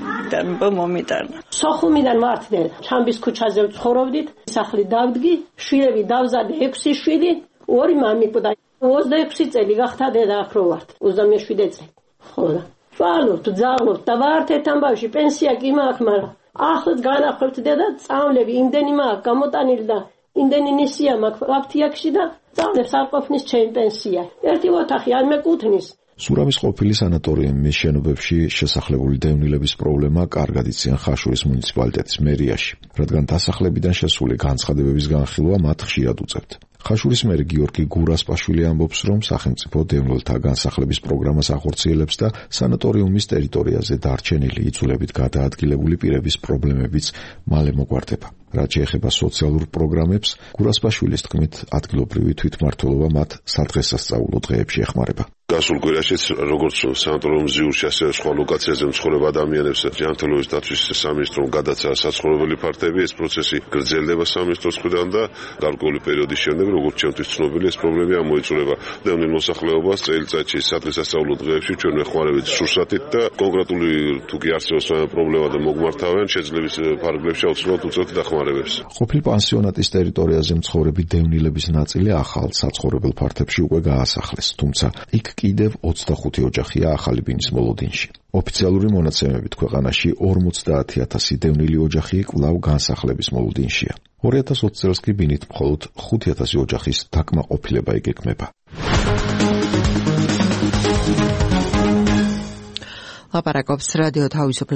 და მომიტანა. სოხუმიდან მართლენ ჩამბის ქუჩაზე ვცხოვრობდით. სახლი დავდგი, შვილები დავზადე ექვსი შვილი, ორი მამიკდა. ოცდაექვსი წელი გახდა დედა აქ რო ვართ. ოცდამეშვიდე წელი. ხო და ვალობთ, ძაღლობთ და ვართ ერთ ამბავში პენსია კი მაქვს, მაგრამ ახლაც განახვევთ დედა წავლები იმდენი მაქვს გამოტანილი და იმდენი ნისია მაქვს აფთიაქში და წავლებს არ ყოფნის ჩემი პენსია. ერთი ოთახი არ მეკუთვნის. სურამის ყოფილი სანატორიუმის შენობებში შესახლებული დევნილების პრობლემა კარგად იციან ხაშურის მუნიციპალიტეტის მერიაში, რადგან დასახლებიდან შესული განცხადებების განხილვა მათ ხშირად უწევთ. ხაშურის მერი გიორგი გურასპაშვილი ამბობს, რომ სახელმწიფო დევნილთა განსახლების პროგრამას ახორციელებს და სანატორიუმის ტერიტორიაზე დარჩენილი იწულებით გადაადგილებული პირების პრობლემებიც მალე მოგვარდება. რაც შეეხება სოციალურ პროგრამებს, გურასპაშვილის თქმით, ადგილობრივი თვითმმართველობა მათ სადღესასწაულო დღეებში ეხმარება. გასულ კვირაშიც როგორც სანატორიუმ მზიურში, ასევე სხვა ლოკაციაზე მცხოვრებ ადამიანებს ჯანმრთელობის დაცვის სამინისტრომ გადაცა საცხოვრებელი ფართები. ეს პროცესი გრძელდება სამინისტროს მხრიდან და გარკვეული პერიოდის შემდეგ, როგორც ჩემთვის ცნობილი, ეს პრობლემა ამოიწურება დევნილ მოსახლეობას წელიწადში სადღესასწაულო დღეებში ჩვენ ვეხმარებით სურსათით და კონკრეტული თუ კი არსებობს პრობლემა და მოგმართავენ, შეძლების ფარგლებში აუცილებლად უწევთ დახმარებებს. ყოფილ პანსიონატის ტერიტორიაზე მცხოვრები დევნილების ნაწილი ახალ საცხოვრებელ ფართებში უკვე გაასახლეს, თუმცა იქ კიდევ ოცდახუთი ოჯახია ახალი ბინის მოლოდინში. ოფიციალური მონაცემებით ქვეყანაში ორმოცდაათი ათასი დევნილი ოჯახი კვლავ განსახლების მოლოდინშია. ორი ათას ოცი წელს კი ბინით მხოლოდ ხუთი ათასი ოჯახის დაკმაყოფილება იგეგმება. ლაპარაკობს რადიო თავისუფლება.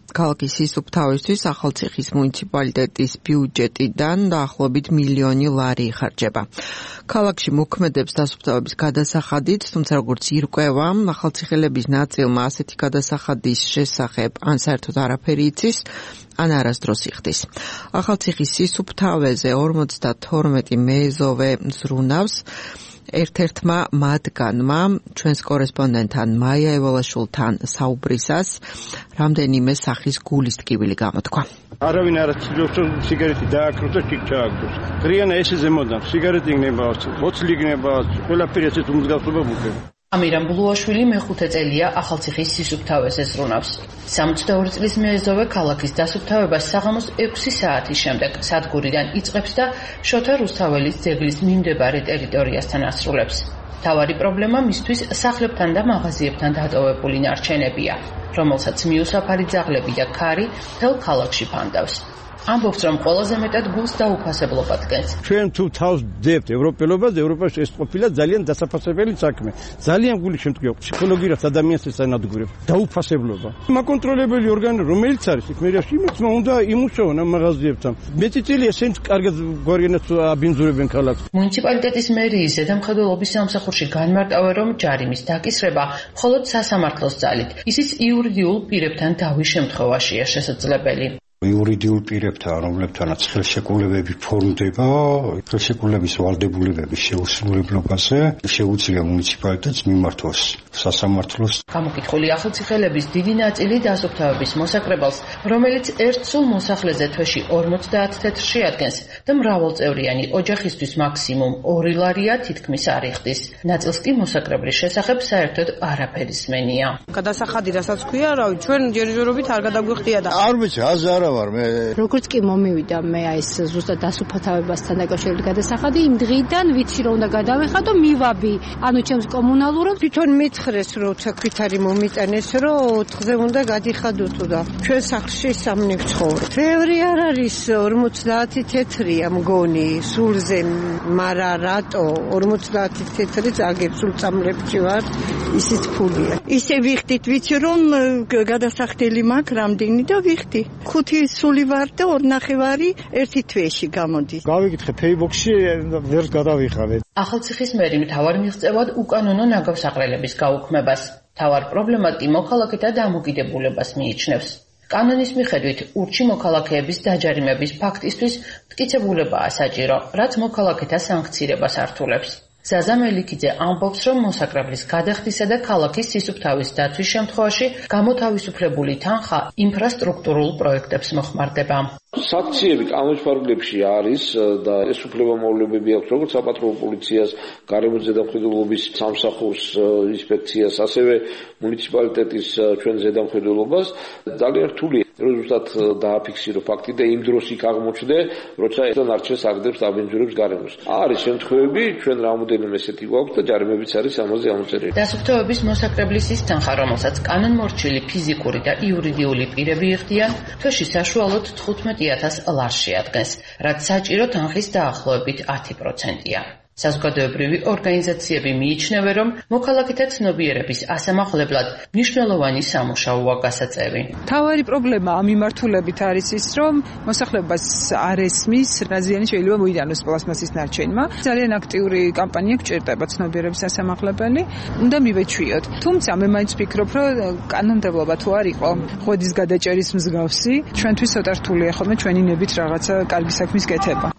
ქალაქის სისუფთავისთვის ახალციხის მუნიციპალიტეტის ბიუჯეტიდან დაახლოებით მილიონი ლარი იხარჯება. ქალაქში მოქმედებს დასუფთავების გადასახადით, თუმცა როგორც ირკვევა, ახალციხელების ნაწილმა ასეთი გადასახადის შესახებ ან საერთოდ არაფერი იცის, ან არასდროს იხდის. ახალციხის სისუფთავეზე ორმოცდათორმეტი მეზოვე ზრუნავს. ერთ-ერთმა მათგანმა ჩვენს კორესპონდენტთან მაია ევალაშვილთან საუბრისას რამდენიმე სახის გულის ტკივილი გამოთქვა. არავინ არ ცდილობს რომ სიგარეტი დააქროს და ჩიქ ჩააგდოს. ღრიანა ესე ზემოდან სიგარეტი იქნება, ბოთლი იქნება, ყველაფერი ესეთ უმსგავსობა ვუყურებ. ამირან ბლუაშვილი მეხუთე წელია ახალციხის სისუფთავეზე ზრუნავს. სამოცდაორი წლის მეზოვე ქალაქის დასუფთავებას საღამოს ექვსი საათის შემდეგ სადგურიდან იწყებს და შოთა რუსთაველის ძეგლის მიმდებარე ტერიტორიასთან ასრულებს. მთავარი პრობლემა მისთვის სახლებთან და მაღაზიებთან დატოვებული ნარჩენებია, რომელსაც მიუსაფარი ძაღლები და ქარი მთელ ქალაქში ფანდავს. ამბობს, რომ ყველაზე მეტად გულს დაუფასებლობა დგენს. ჩვენ თუ თავს ვდებთ ევროპელობას, ევროპაში ეს ყოფილა ძალიან დასაფასებელი საქმე. ძალიან გული შემდგეო ფსიქოლოგიურად ადამიანს ეს ანადგურებს. დაუფასებლობა. მაკონტროლებელი ორგანო რომელიც არის, იქ მერიაში იმits უნდა იმუშაონ ამ მაღაზიებთან. მეტი ესენც კარგად გვარიანაც აბინძურებენ ქალაქს. მუნიციპალიტეტის მერიის ზედამხედველობის სამსახურში განმარტავენ, რომ ჯარიმის დაკისრება მხოლოდ სასამართლოს ძალით, ისიც იურიდიულ პირებთან დავის შემთხვევაშია შესაძლებელი. იურიდიულ პირებთან, რომლებთანაც ხელშეკრულებები ფორმდება, ხელშეკრულების ვალდებულებების შეუსრულებლობაზე შეუძლია მუნიციპალიტეტს მიმართოს სასამართლოს. გამოკითხული ახალციხელების დიდი ნაწილი დასუფთავების მოსაკრებელს, რომელიც ერთ სულ მოსახლეზე თვეში ორმოცდაათ თეთრში ადგენს და მრავალწევრიანი ოჯახისთვის მაქსიმუმ ორი ლარია თითქმის არ იხდის. ნაწილს კი მოსაკრებლის შესახებ საერთოდ არაფერი სმენია. გადასახადი რასაც ქვია, რავი, ჩვენ ჯერჯერობით არ გადაგვიხდია და არ ვიცი, აზარ როგორც კი მომივიდა მე ეს ზუსტად დასუფთავებასთან დაკავშირებული გადასახადი, იმ დღიდან ვიცი რომ უნდა გადავეხადო, მივაბი, ანუ ჩემს კომუნალურებს თვითონ მითხრეს რომ თქვით არის მომიტანეს რომ ოთხზე უნდა გადიხადოთ და ჩვენ სახლში სამნი ვცხოვრობ. ბევრი არ არის ორმოცდაათი თეთრია მგონი სულზე, მარა რატო ორმოცდაათი თეთრი წაგებ სულ წამლებში ვარ, ისიც ფულია. ისე ვიხდით, ვიცი რომ გადასახდელი მაქვს რამდენი და ვიხდი. ხუთი სული ვარ და ორნახევარი ერთი თვეში გამოდის. გავიკითხე ფეიბოქსში ვერ გადავიხადე. ახალციხის მერი მთავარ მიღწევად უკანონო ნაგავსაყრელების გაუქმებას. მთავარ პრობლემად კი მოქალაქეთა დამოკიდებულებას მიიჩნევს. კანონის მიხედვით ურჩი მოქალაქეების დაჯარიმების ფაქტისთვის მტკიცებულებაა საჭირო, რაც მოქალაქეთა სანქცირებას ართულებს. ზაზა მელიქიძე ამბობს, რომ მოსაკრებლის გადახდისა და ქალაქის სისუფთავის დაცვის შემთხვევაში გამოთავისუფლებული თანხა ინფრასტრუქტურულ პროექტებს მოხმარდება. Sankციები კანონშფარგლებში არის და ეს უფლებამოვალეობები აქვს როგორც საპატრულო პოლიციას, გარემოს ზედამხედველობის სამსახურს, ინსპექციას, ასევე მუნიციპალიტეტის ჩვენ ზედამხედველობას. ძალიან რთულია რომ ზუსტად დააფიქსირო ფაქტი და იმ დროს იქ აღმოჩნდე, როცა ეს ნარჩენს აგდებს აბინძურებს გარემოს. არის შემთხვევები, ჩვენ რამოდენიმე ესეთი გვაქვს და ჯარიმებიც არის ამაზე ამოწერილი. დასუფთავების მოსაკრებლის ის თანხა, რომელსაც კანონმორჩილი ფიზიკური და იურიდიული პირები იხდიან, თვეში საშუალოდ თხუთმეტი ათას ლარში ადგენს, რაც საჭირო თანხის დაახლოებით ათი პროცენტია. საზოგადოებრივი ორგანიზაციები მიიჩნევენ, რომ მოქალაქეთა ცნობიერების ასამახლებლად მნიშვნელოვანი სამუშაოა გასაწევი. მთავარი პრობლემა ამ მიმართულებით არის ის, რომ მოსახლეობას არ ესმის, რა ზიანი შეიძლება მოიტანოს პლასმასის ნარჩენმა. ძალიან აქტიური კამპანია გჭირდება ცნობიერების ასამახლებელი, უნდა მივეჩვიოთ. თუმცა მე მაინც ვფიქრობ, რომ კანონმდებლობა თუ არ იყო ხვედის გადაჭერის მსგავსი, ჩვენთვის ცოტა რთულია ხოლმე ჩვენი ნებით რაღაცა კარგი საქმის კეთება.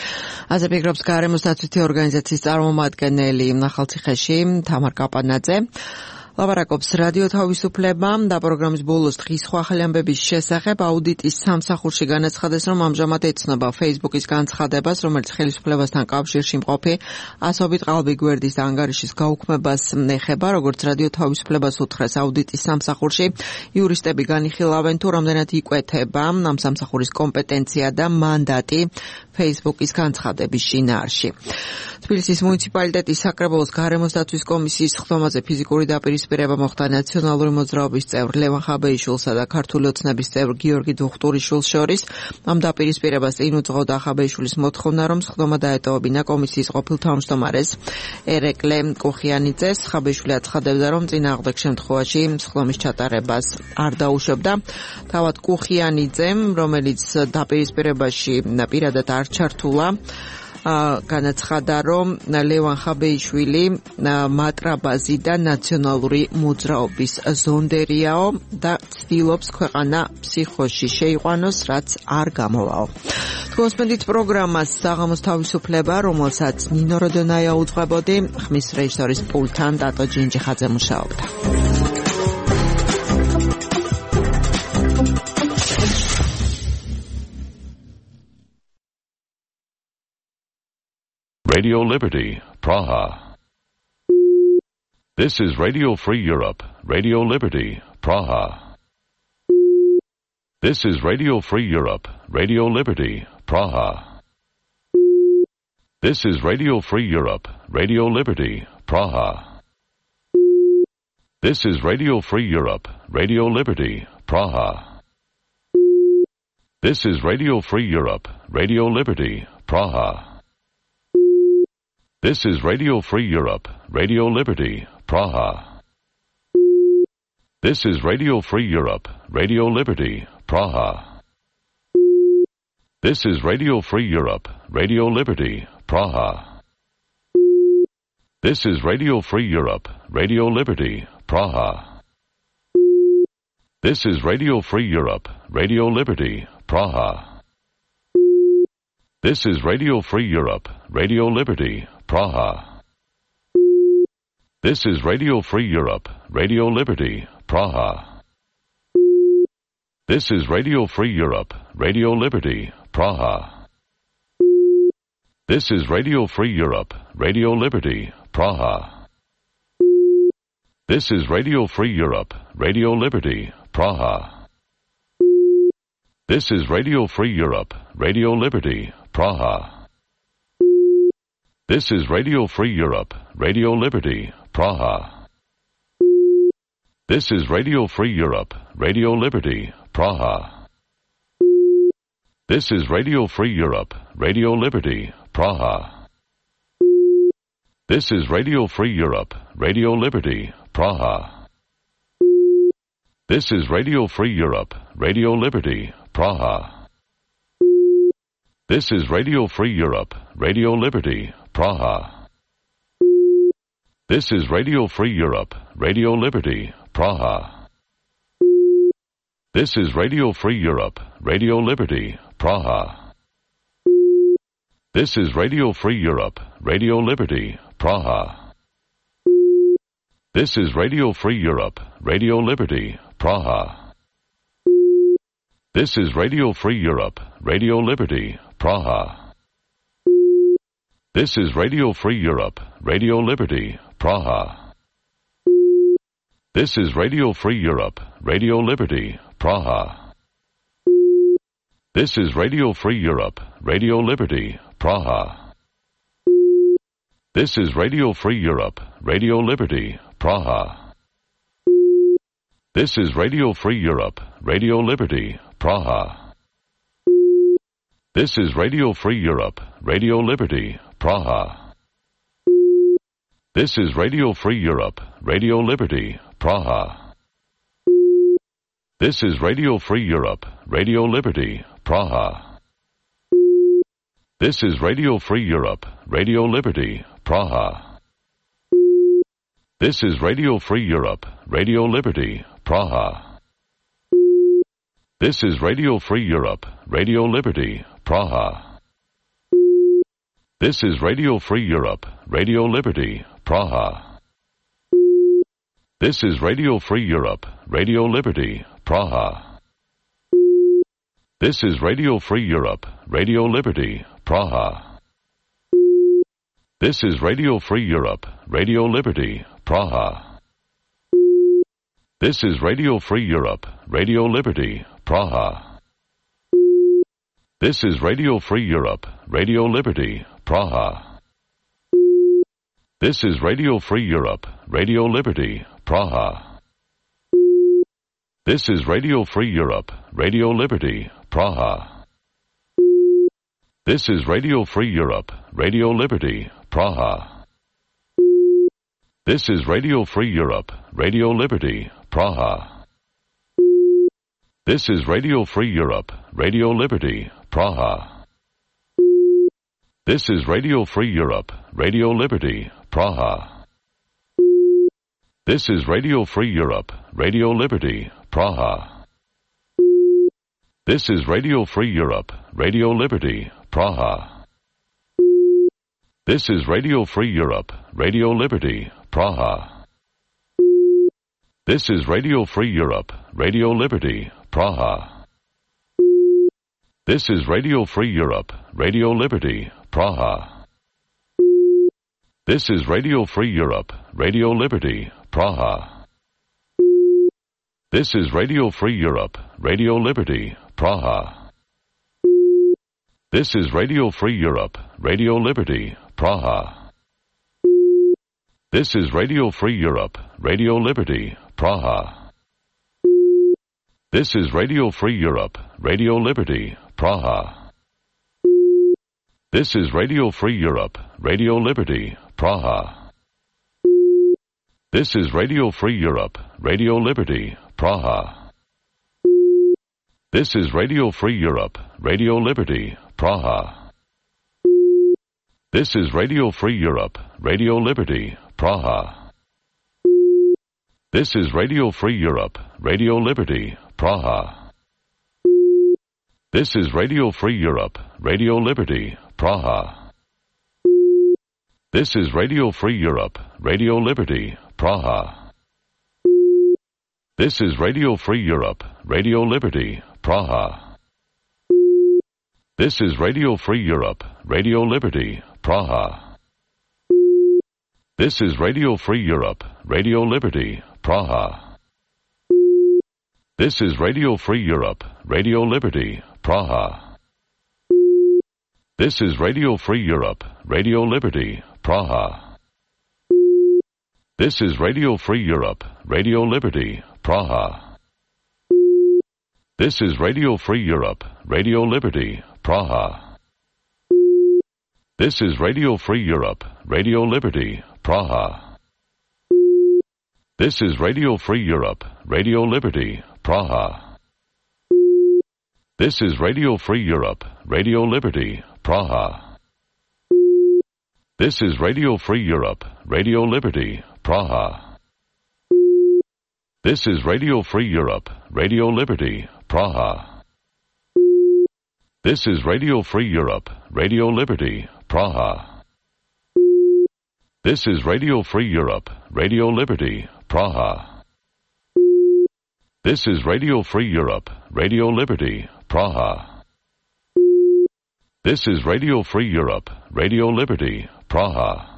ასე ფიქრობს გარემოს დაცვითი ორგანიზაციის წარმომადგენელი ახალციხეში თამარ კაპანაძე. ლაპარაკობს რადიო თავისუფლება და პროგრამის ბოლოს დღის სხვა ახალი ამბების შესახებ აუდიტის სამსახურში განაცხადეს, რომ ამჟამად ეცნობა Facebook-ის განცხადებას, რომელიც ხელისუფლებასთან კავშირში მყოფი ასობით ყალბი გვერდის და ანგარიშის გაუქმებას ეხება, როგორც რადიო თავისუფლებას უთხრეს აუდიტის სამსახურში. იურისტები განიხილავენ, თუ რამდენად იკვეთება ამ სამსახურის კომპეტენცია და მანდატი Facebook-ის განცხადების შინაარსში. თბილისის მუნიციპალიტეტის საკრებულოს გარემოს დაცვის კომისიის ხდომაზე ფიზიკური დაპირისპირება მოხდა ნაციონალური მოძრაობის წევრ ლევან ხაბეიშვილსა და ქართული ოცნების წევრ გიორგი დუხტურიშვილს შორის. ამ დაპირისპირებას წინ უძღოდა ხაბეიშვილის მოთხოვნა, რომ სხდომა დაეტოვებინა კომისიის ყოფილ თავმჯდომარეს ერეკლე კუხიანიძეს. ხაბეიშვილი აცხადებდა, რომ წინააღმდეგ შემთხვევაში სხდომის ჩატარებას არ დაუშვებდა. თავად კუხიანიძემ, რომელიც დაპირისპირებაში პირადად არ ჩართულა, განაცხადა, რომ ლევან ხაბეიშვილი მატრაბაზი და ნაციონალური მოძრაობის ზონდერიაო და ცდილობს ქვეყანა ფსიხოში შეიყვანოს, რაც არ გამოვაო. გოსმენდით პროგრამას საღამოს თავისუფლება, რომელსაც ნინო როდონაია უძღვებოდი, ხმის რეჟისორის პულტთან დატო ჯინჯიხაძე მუშაობდა. Radio Liberty, Praha. This is Radio Free Europe, Radio Liberty, Praha. This is Radio Free Europe, Radio Liberty, Praha. This is Radio Free Europe, Radio Liberty, Praha. This is Radio Free Europe, Radio Liberty, Praha. This is Radio Free Europe, Radio Liberty, Praha. This is Radio Free Europe, Radio Liberty, Praha. This is Radio Free Europe, Radio Liberty, Praha. This is Radio Free Europe, Radio Liberty, Praha. This is Radio Free Europe, Radio Liberty, Praha. This is Radio Free Europe, Radio Liberty, Praha. This is Radio Free Europe, Radio Liberty, Praha. This is Radio Free Europe, Radio Liberty, Praha. This is Radio Free Europe, Radio Liberty, Praha. This is Radio Free Europe, Radio Liberty, Praha. This is Radio Free Europe, Radio Liberty, Praha. This is Radio Free Europe, Radio Liberty, Praha. This is Radio Free Europe, Radio Liberty, Praha. This is Radio Free Europe, Radio Liberty, Praha. This is Radio Free Europe, Radio Liberty, Praha. This is Radio Free Europe, Radio Liberty, Praha. This is Radio Free Europe, Radio Liberty, Praha. This is Radio Free Europe, Radio Liberty, Praha. This is Radio Free Europe, Radio Liberty, Praha. This is Radio Free Europe, Radio Liberty, Praha. This is Radio Free Europe, Radio Liberty, Praha. This is Radio Free Europe, Radio Liberty, Praha. This is Radio Free Europe, Radio Liberty, Praha. This is Radio Free Europe, Radio Liberty, Praha. This is Radio Free Europe, Radio Liberty, Praha. This is Radio Free Europe, Radio Liberty, Praha. This is Radio Free Europe, Radio Liberty, Praha. This is Radio Free Europe, Radio Liberty, Praha. This is Radio Free Europe, Radio Liberty, Praha. This is Radio Free Europe, Radio Liberty, Praha. This is Radio Free Europe, Radio Liberty, Praha. This is Radio Free Europe, Radio Liberty, Praha. This is Radio Free Europe, Radio Liberty, Praha. This is Radio Free Europe, Radio Liberty, Praha. This is Radio Free Europe, Radio Liberty, Praha. This is Radio Free Europe, Radio Liberty, Praha. This is Radio Free Europe, Radio Liberty, Praha. This is Radio Free Europe, Radio Liberty, Praha. This is Radio Free Europe, Radio Liberty, Praha. This is Radio Free Europe, Radio Liberty, Praha. This is Radio Free Europe, Radio Liberty, Praha. This is Radio Free Europe, Radio Liberty, Praha. This is Radio Free Europe, Radio Liberty, Praha. This is Radio Free Europe, Radio Liberty, Praha. This is Radio Free Europe, Radio Liberty, Praha. This is Radio Free Europe, Radio Liberty, Praha. This is Radio Free Europe, Radio Liberty, Praha. This is Radio Free Europe, Radio Liberty, Praha. This is Radio Free Europe, Radio Liberty, Praha. This is Radio Free Europe, Radio Liberty, Praha. This is Radio Free Europe, Radio Liberty, Praha. This is Radio Free Europe, Radio Liberty, Praha. This is Radio Free Europe, Radio Liberty, Praha. This is Radio Free Europe, Radio Liberty, Praha. This is Radio Free Europe, Radio Liberty, Praha. This is Radio Free Europe, Radio Liberty, Praha. This is Radio Free Europe, Radio Liberty, Praha. This is Radio Free Europe, Radio Liberty, Praha. This is Radio Free Europe, Radio Liberty, Praha. This is Radio Free Europe, Radio Liberty, Praha. This is Radio Free Europe, Radio Liberty, Praha. This is Radio Free Europe, Radio Liberty, Praha. This is Radio Free Europe, Radio Liberty, Praha. This is Radio Free Europe, Radio Liberty, Praha. This is Radio Free Europe, Radio Liberty, Praha. This is Radio Free Europe, Radio Liberty, Praha. This is Radio Free Europe, Radio Liberty, Praha. This is Radio Free Europe, Radio Liberty, Praha. This is Radio Free Europe, Radio Liberty, Praha. This is Radio Free Europe, Radio Liberty, Praha. This is Radio Free Europe, Radio Liberty, Praha. This is Radio Free Europe, Radio Liberty, Praha. This is Radio Free Europe, Radio Liberty, Praha. This is Radio Free Europe, Radio Liberty, Praha. This is Radio Free Europe, Radio Liberty, Praha. This is Radio Free Europe, Radio Liberty, Praha. This is Radio Free Europe, Radio Liberty, Praha. This is Radio Free Europe, Radio Liberty, Praha. This is Radio Free Europe, Radio Liberty, Praha.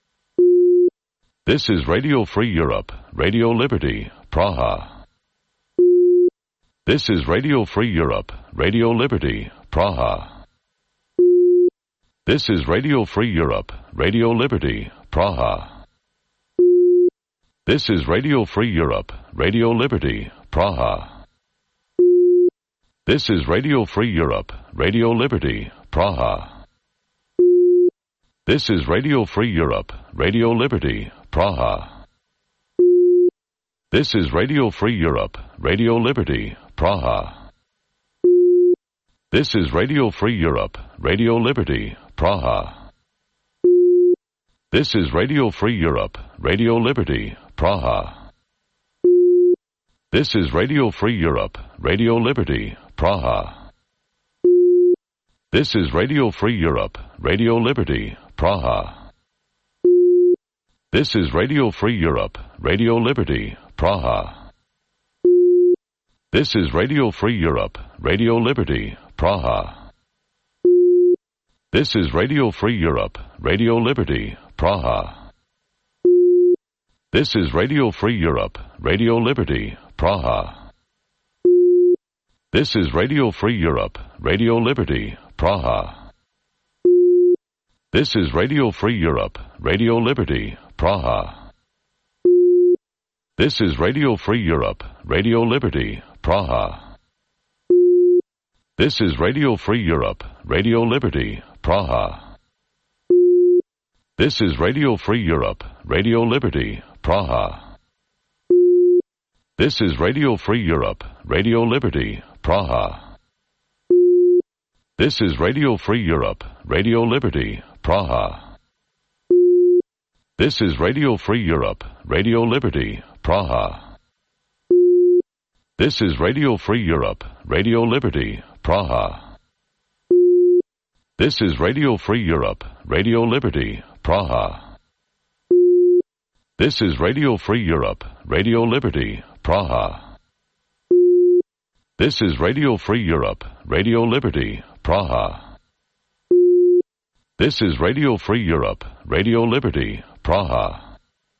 This is Radio Free Europe, Radio Liberty, Praha. This is Radio Free Europe, Radio Liberty, Praha. This is Radio Free Europe, Radio Liberty, Praha. This is Radio Free Europe, Radio Liberty, Praha. This is Radio Free Europe, Radio Liberty, Praha. This is Radio Free Europe, Radio Liberty, Praha. This is Radio Free Europe, Radio Liberty, Praha. This is Radio Free Europe, Radio Liberty, Praha. This is Radio Free Europe, Radio Liberty, Praha. This is Radio Free Europe, Radio Liberty, Praha. This is Radio Free Europe, Radio Liberty, Praha. This is Radio Free Europe, Radio Liberty, Praha. This is Radio Free Europe, Radio Liberty, Praha. This is Radio Free Europe, Radio Liberty, Praha. This is Radio Free Europe, Radio Liberty, Praha. This is Radio Free Europe, Radio Liberty, Praha. This is Radio Free Europe, Radio Liberty, Praha. This is Radio Free Europe, Radio Liberty, Praha. This is Radio Free Europe, Radio Liberty, Praha. This is Radio Free Europe, Radio Liberty, Praha. This is Radio Free Europe, Radio Liberty, Praha. This is Radio Free Europe, Radio Liberty, Praha. This is Radio Free Europe, Radio Liberty, Praha. This is Radio Free Europe, Radio Liberty, Praha. This is Radio Free Europe, Radio Liberty, Praha. This is Radio Free Europe, Radio Liberty, Praha. This is Radio Free Europe, Radio Liberty, Praha. This is Radio Free Europe, Radio Liberty, Praha.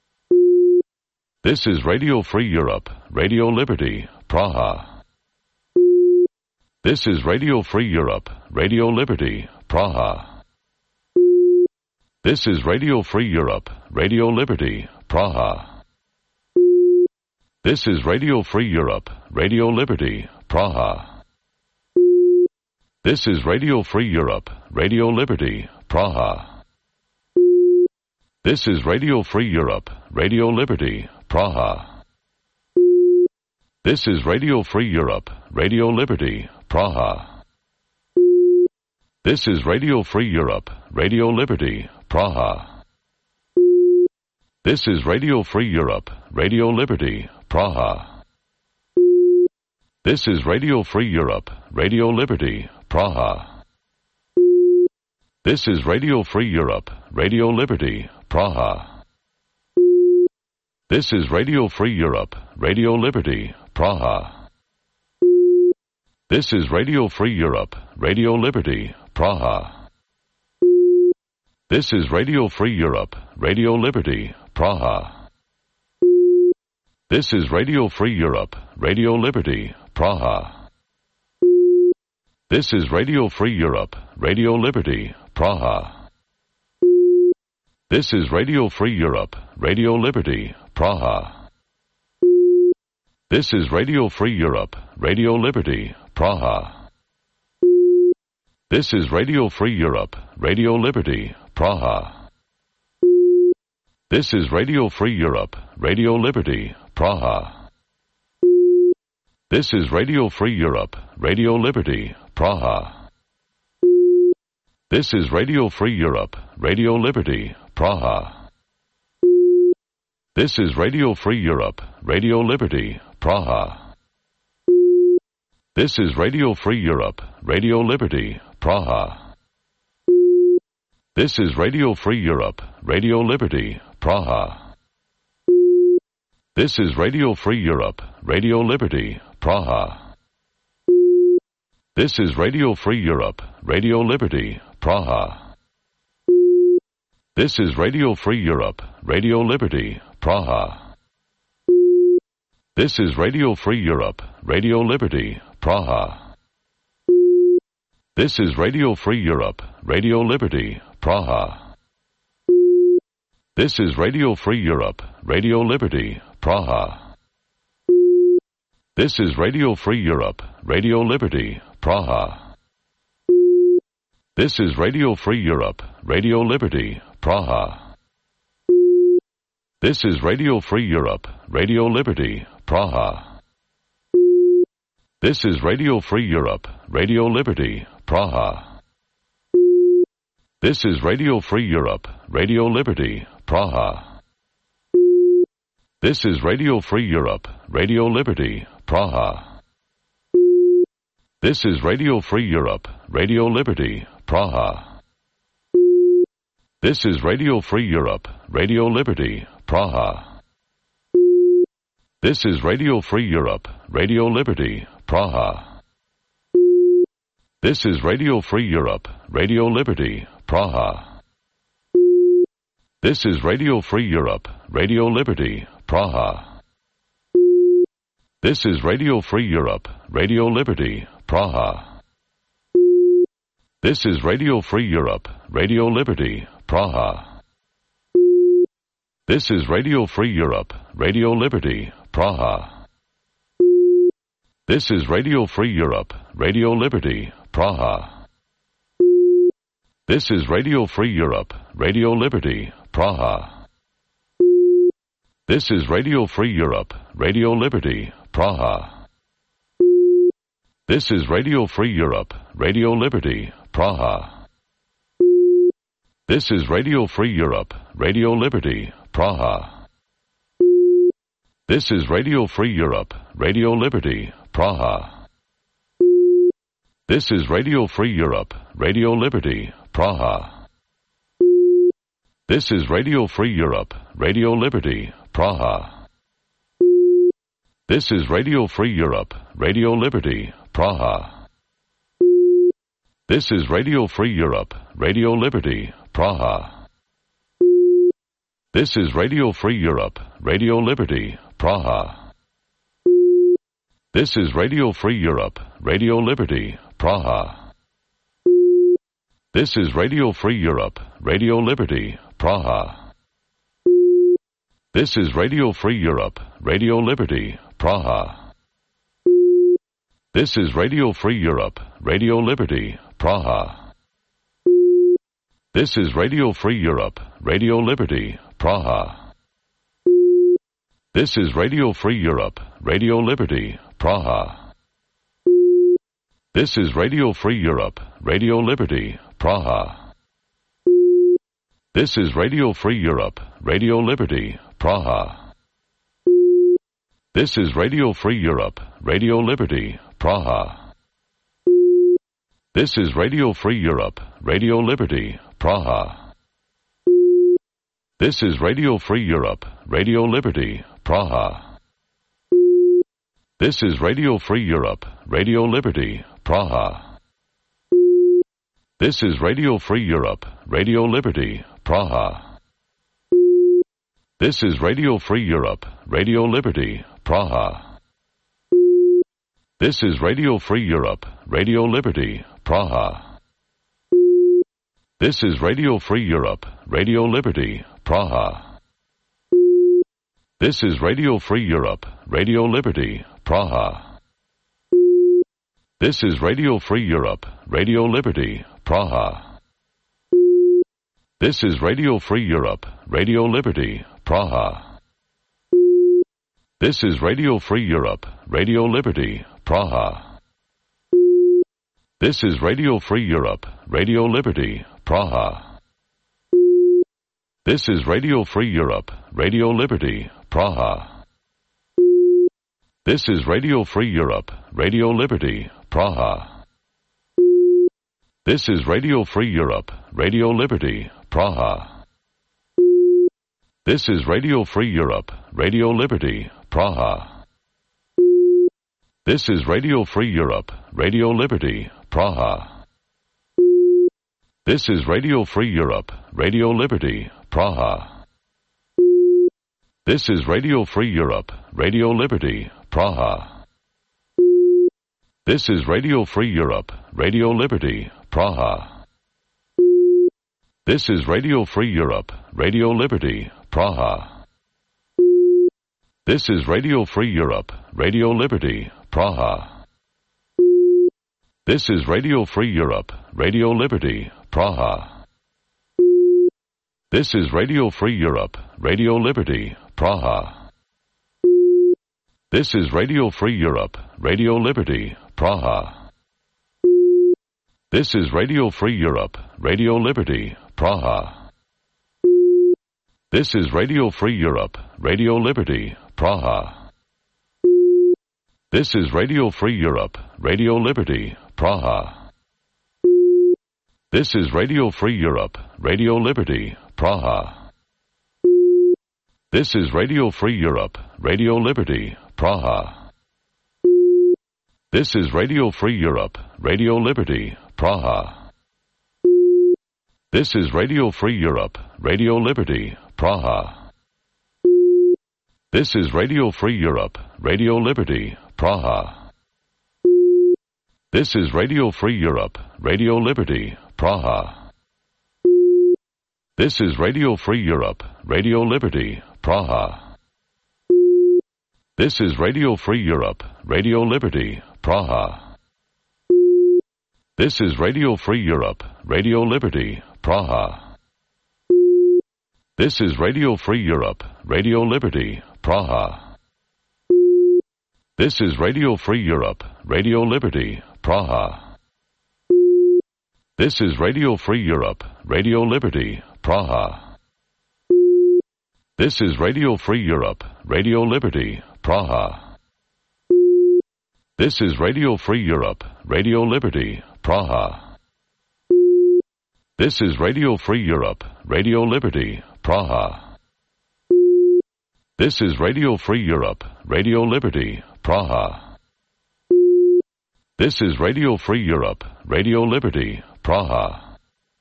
This is Radio Free Europe, Radio Liberty, Praha. This is Radio Free Europe, Radio Liberty, Praha. This is Radio Free Europe, Radio Liberty, Praha. This is Radio Free Europe, Radio Liberty, Praha. This is Radio Free Europe, Radio Liberty, Praha. This is Radio Free Europe, Radio Liberty, Praha. This is Radio Free Europe, Radio Liberty, Praha. This is Radio Free Europe, Radio Liberty, Praha. This is Radio Free Europe, Radio Liberty, Praha. This is Radio Free Europe, Radio Liberty, Praha. This is Radio Free Europe, Radio Liberty, Praha. This is Radio Free Europe, Radio Liberty, Praha. This is Radio Free Europe, Radio Liberty, Praha. This is Radio Free Europe, Radio Liberty, Praha. This is Radio Free Europe, Radio Liberty, Praha. This is Radio Free Europe, Radio Liberty, Praha. This is Radio Free Europe, Radio Liberty, Praha. This is Radio Free Europe, Radio Liberty, Praha. This is Radio Free Europe, Radio Liberty, Praha. This is Radio Free Europe, Radio Liberty, Praha. This is Radio Free Europe, Radio Liberty, Praha. This is Radio Free Europe, Radio Liberty, Praha. This is Radio Free Europe, Radio Liberty, Praha. This is Radio Free Europe, Radio Liberty, Praha. This is Radio Free Europe, Radio Liberty, Praha. This is Radio Free Europe, Radio Liberty, Praha. This is Radio Free Europe, Radio Liberty, Praha. This is Radio Free Europe, Radio Liberty, Praha. This is Radio Free Europe, Radio Liberty, Praha. This is Radio Free Europe, Radio Liberty, Praha. This is Radio Free Europe, Radio Liberty, Praha. This is Radio Free Europe, Radio Liberty, Praha. This is Radio Free Europe, Radio Liberty, Praha. This is Radio Free Europe, Radio Liberty, Praha. This is Radio Free Europe, Radio Liberty, Praha. This is Radio Free Europe, Radio Liberty, Praha. This is Radio Free Europe, Radio Liberty, Praha. This is Radio Free Europe, Radio Liberty, Praha. This is Radio Free Europe, Radio Liberty, Praha. This is Radio Free Europe, Radio Liberty, Praha. This is Radio Free Europe, Radio Liberty, Praha. This is Radio Free Europe, Radio Liberty, Praha. This is Radio Free Europe, Radio Liberty, Praha. This is Radio Free Europe, Radio Liberty, Praha. This is Radio Free Europe, Radio Liberty, Praha. This is Radio Free Europe, Radio Liberty, Praha. This is Radio Free Europe, Radio Liberty, Praha. This is Radio Free Europe, Radio Liberty, Praha. This is Radio Free Europe, Radio Liberty, Praha. This is Radio Free Europe, Radio Liberty, Praha. This is Radio Free Europe, Radio Liberty, Praha. This is Radio Free Europe, Radio Liberty, Praha. This is Radio Free Europe, Radio Liberty, Praha. This is Radio Free Europe, Radio Liberty, Praha. This is Radio Free Europe, Radio Liberty, Praha. This is Radio Free Europe, Radio Liberty, Praha. This is Radio Free Europe, Radio Liberty, Praha. This is Radio Free Europe, Radio Liberty, Praha. This is Radio Free Europe, Radio Liberty, Praha. This is Radio Free Europe, Radio Liberty, Praha. This is Radio Free Europe, Radio Liberty, Praha. This is Radio Free Europe, Radio Liberty, Praha. This is Radio Free Europe, Radio Liberty, Praha. This is Radio Free Europe, Radio Liberty, Praha. This is Radio Free Europe, Radio Liberty, Praha. This is Radio Free Europe, Radio Liberty, Praha. This is Radio Free Europe, Radio Liberty, Praha. This is Radio Free Europe, Radio Liberty, Praha. This is Radio Free Europe, Radio Liberty, Praha. This is Radio Free Europe, Radio Liberty, Praha. This is Radio Free Europe, Radio Liberty, Praha. This is Radio Free Europe, Radio Liberty, Praha. This is Radio Free Europe, Radio Liberty, Praha. This is Radio Free Europe, Radio Liberty, Praha. This is Radio Free Europe, Radio Liberty, Praha. This is Radio Free Europe, Radio Liberty, Praha. This is Radio Free Europe, Radio Liberty, Praha. This is Radio Free Europe, Radio Liberty, Praha. This is Radio Free Europe, Radio Liberty, Praha. This is Radio Free Europe, Radio Liberty, Praha. This is Radio Free Europe, Radio Liberty, Praha. This is Radio Free Europe, Radio Liberty, Praha. This is Radio Free Europe, Radio Liberty, Praha. This is Radio Free Europe, Radio Liberty, Praha. This is Radio Free Europe, Radio Liberty, Praha. This is Radio Free Europe, Radio Liberty, Praha. This is Radio Free Europe, Radio Liberty, Praha. This is Radio Free Europe, Radio Liberty, Praha. This is Radio Free Europe, Radio Liberty, Praha. This is Radio Free Europe, Radio Liberty, Praha. This is Radio Free Europe, Radio Liberty, Praha. This is Radio Free Europe, Radio Liberty, Praha. This is Radio Free Europe, Radio Liberty, Praha. This is Radio Free Europe, Radio Liberty, Praha. This is Radio Free Europe, Radio Liberty, Praha. This is Radio Free Europe, Radio Liberty, Praha. This is Radio Free Europe, Radio Liberty, Praha. This is Radio Free Europe, Radio Liberty, Praha. This is Radio Free Europe, Radio Liberty, Praha. This is Radio Free Europe, Radio Liberty, Praha. This is Radio Free Europe, Radio Liberty, Praha. This is Radio Free Europe, Radio Liberty, Praha. This is Radio Free Europe, Radio Liberty, Praha. This is Radio Free Europe, Radio Liberty, Praha. This is Radio Free Europe, Radio Liberty, Praha. This is Radio Free Europe, Radio Liberty, Praha. This is Radio Free Europe, Radio Liberty, Praha. This is Radio Free Europe, Radio Liberty, Praha. This is Radio Free Europe, Radio Liberty, Praha. This is Radio Free Europe, Radio Liberty, Praha.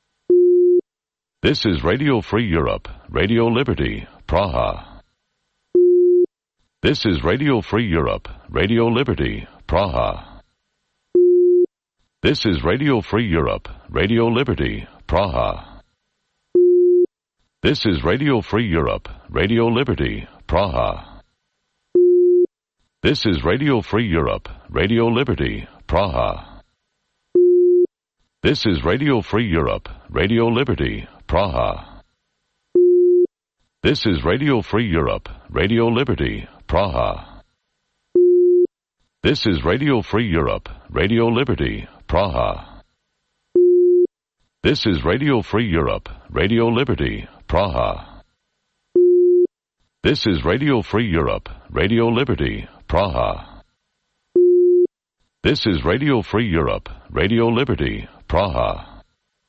This is Radio Free Europe, Radio Liberty, Praha. This is Radio Free Europe, Radio Liberty, Praha. This is Radio Free Europe, Radio Liberty, Praha. This is Radio Free Europe, Radio Liberty, Praha. This is Radio Free Europe, Radio Liberty, Praha. This is Radio Free Europe, Radio Liberty, Praha. This is Radio Free Europe, Radio Liberty, Praha. This is Radio Free Europe, Radio Liberty, Praha. This is Radio Free Europe, Radio Liberty, Praha. This is Radio Free Europe, Radio Liberty, Praha. This is Radio Free Europe, Radio Liberty, Praha.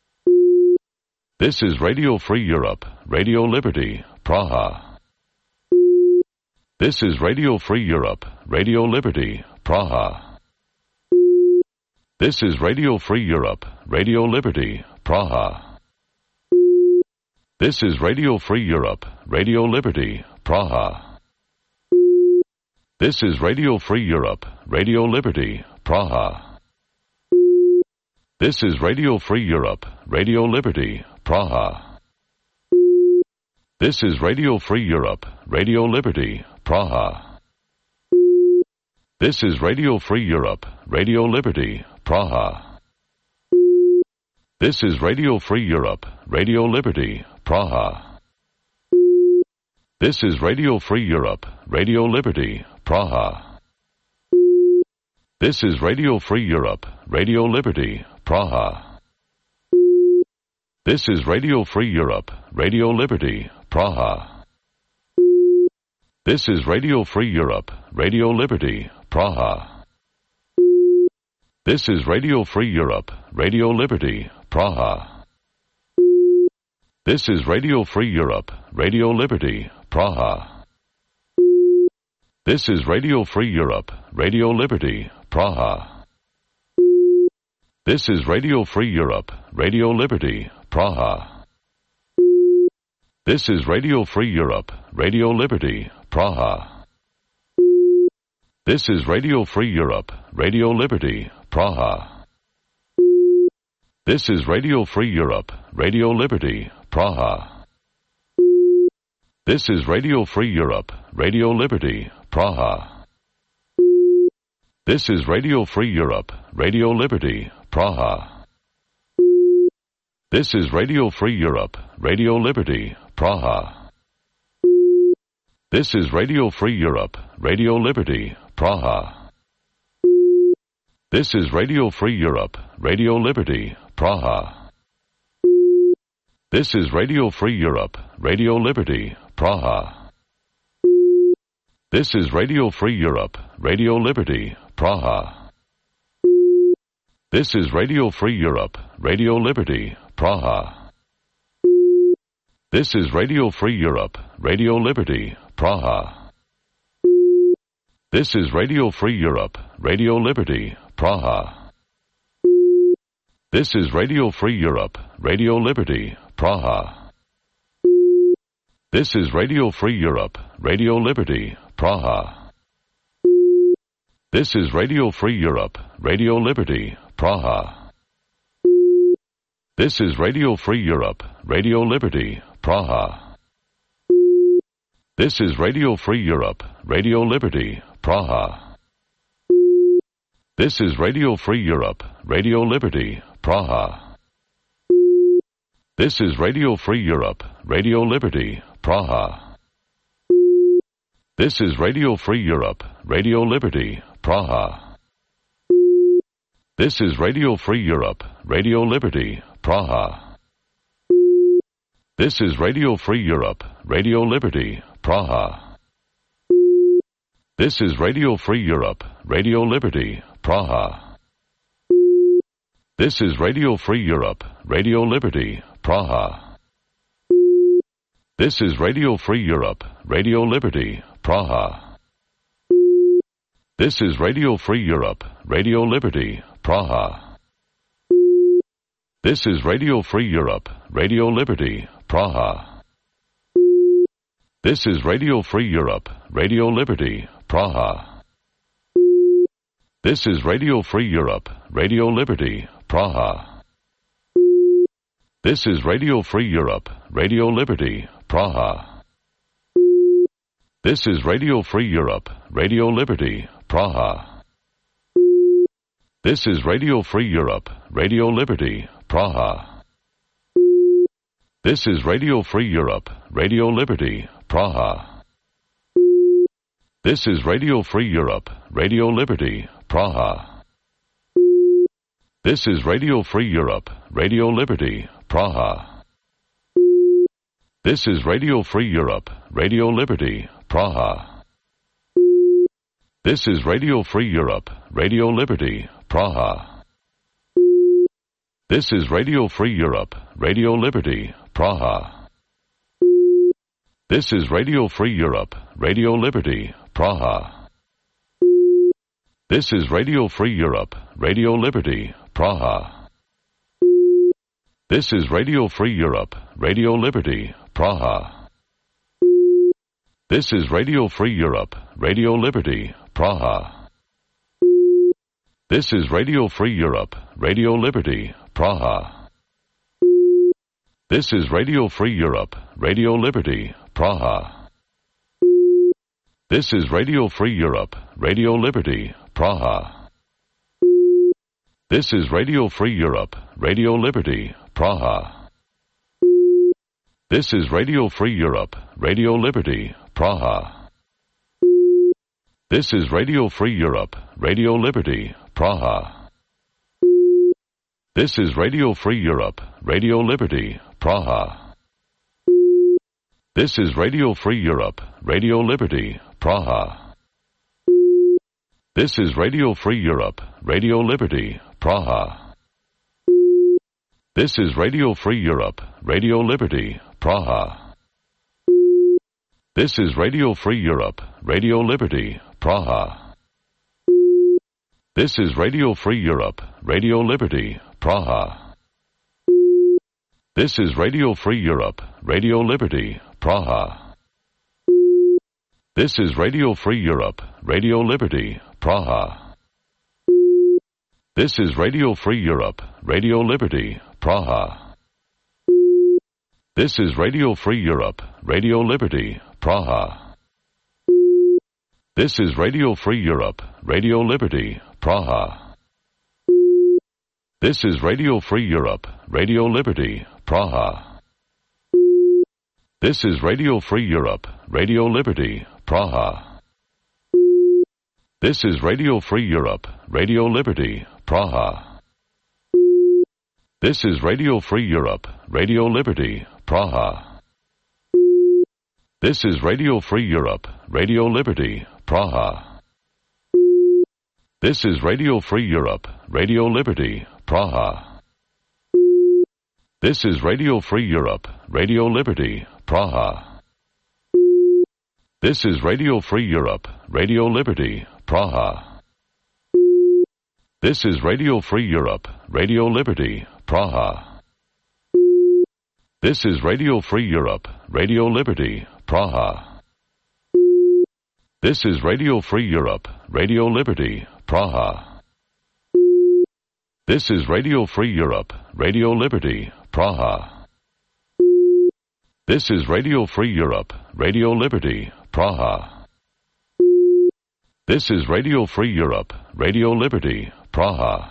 This is Radio Free Europe, Radio Liberty, Praha. This is Radio Free Europe, Radio Liberty, Praha. This is Radio Free Europe, Radio Liberty, Praha. This is Radio Free Europe, Radio Liberty, Praha. This is Radio Free Europe, Radio Liberty, Praha. This is Radio Free Europe, Radio Liberty, Praha. This is Radio Free Europe, Radio Liberty, Praha. This is Radio Free Europe, Radio Liberty, Praha. This is Radio Free Europe, Radio Liberty, Praha. This is Radio Free Europe, Radio Liberty, Praha. This is Radio Free Europe, Radio Liberty, Praha. This is Radio Free Europe, Radio Liberty, Praha. This is Radio Free Europe, Radio Liberty, Praha. This is Radio Free Europe, Radio Liberty, Praha. This is Radio Free Europe, Radio Liberty, Praha. This is Radio Free Europe, Radio Liberty, Praha. This is Radio Free Europe, Radio Liberty, Praha. This is Radio Free Europe, Radio Liberty, Praha. This is Radio Free Europe, Radio Liberty, Praha. This is Radio Free Europe, Radio Liberty, Praha. This is Radio Free Europe, Radio Liberty, Praha. This is Radio Free Europe, Radio Liberty, Praha. This is Radio Free Europe, Radio Liberty, Praha. This is Radio Free Europe, Radio Liberty, Praha. This is Radio Free Europe, Radio Liberty, Praha. This is Radio Free Europe, Radio Liberty, Praha. This is Radio Free Europe, Radio Liberty, Praha. This is Radio Free Europe, Radio Liberty, Praha. This is Radio Free Europe, Radio Liberty, Praha. This is Radio Free Europe, Radio Liberty, Praha. This is Radio Free Europe, Radio Liberty, Praha. This is Radio Free Europe, Radio Liberty, Praha. This is Radio Free Europe, Radio Liberty, Praha. This is Radio Free Europe, Radio Liberty, Praha. This is Radio Free Europe, Radio Liberty, Praha. This is Radio Free Europe, Radio Liberty, Praha. This is Radio Free Europe, Radio Liberty, Praha. This is Radio Free Europe, Radio Liberty, Praha. This is Radio Free Europe, Radio Liberty, Praha. This is Radio Free Europe, Radio Liberty, Praha. This is Radio Free Europe, Radio Liberty, Praha. This is Radio Free Europe, Radio Liberty, Praha. This is Radio Free Europe, Radio Liberty, Praha. This is Radio Free Europe, Radio Liberty, Praha. This is Radio Free Europe, Radio Liberty, Praha. This is Radio Free Europe, Radio Liberty, Praha. This is Radio Free Europe, Radio Liberty, Praha. This is Radio Free Europe, Radio Liberty, Praha. This is Radio Free Europe, Radio Liberty, Praha. This is Radio Free Europe, Radio Liberty, Praha. This is Radio Free Europe, Radio Liberty, Praha. This is Radio Free Europe, Radio Liberty, Praha. This is Radio Free Europe, Radio Liberty, Praha. This is Radio Free Europe, Radio Liberty, Praha. This is Radio Free Europe, Radio Liberty, Praha. This is Radio Free Europe, Radio Liberty, Praha. This is Radio Free Europe, Radio Liberty, Praha. This is Radio Free Europe, Radio Liberty, Praha. This is Radio Free Europe, Radio Liberty, Praha. This is Radio Free Europe, Radio Liberty, Praha. This is Radio Free Europe, Radio Liberty, Praha. This is Radio Free Europe, Radio Liberty, Praha. This is Radio Free Europe, Radio Liberty, Praha. This is Radio Free Europe, Radio Liberty, Praha. This is Radio Free Europe, Radio Liberty, Praha. This is Radio Free Europe, Radio Liberty, Praha. This is Radio Free Europe, Radio Liberty, Praha. This is Radio Free Europe, Radio Liberty, Praha. This is Radio Free Europe, Radio Liberty, Praha. This is Radio Free Europe, Radio Liberty, Praha. This is Radio Free Europe, Radio Liberty, Praha. This is Radio Free Europe, Radio Liberty, Praha. This is Radio Free Europe, Radio Liberty, Praha. This is Radio Free Europe, Radio Liberty, Praha. This is Radio Free Europe, Radio Liberty, Praha. This is Radio Free Europe, Radio Liberty, Praha. This is Radio Free Europe, Radio Liberty, Praha. This is Radio Free Europe, Radio Liberty, Praha. This is Radio Free Europe, Radio Liberty, Praha. This is Radio Free Europe, Radio Liberty, Praha. This is Radio Free Europe, Radio Liberty, Praha. This is Radio Free Europe, Radio Liberty, Praha. This is Radio Free Europe, Radio Liberty, Praha. This is Radio Free Europe, Radio Liberty, Praha. This is Radio Free Europe, Radio Liberty, Praha. This is Radio Free Europe, Radio Liberty, Praha. This is Radio Free Europe, Radio Liberty, Praha. This is Radio Free Europe, Radio Liberty, Praha. This is Radio Free Europe, Radio Liberty, Praha. This is Radio Free Europe, Radio Liberty, Praha. This is Radio Free Europe, Radio Liberty, Praha.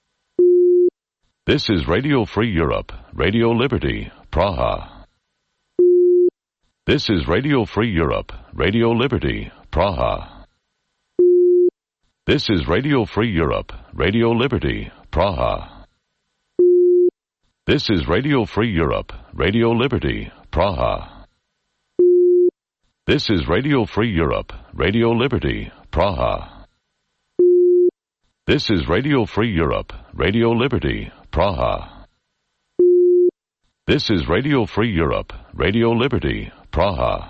This is Radio Free Europe, Radio Liberty, Praha. This is Radio Free Europe, Radio Liberty, Praha. This is Radio Free Europe, Radio Liberty, Praha. This is Radio Free Europe, Radio Liberty, Praha. This is Radio Free Europe, Radio Liberty, Praha. This is Radio Free Europe, Radio Liberty, Praha. This is Radio Free Europe, Radio Liberty, Praha.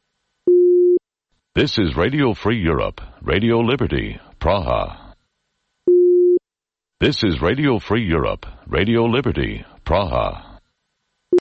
This is Radio Free Europe, Radio Liberty, Praha. This is Radio Free Europe, Radio Liberty, Praha.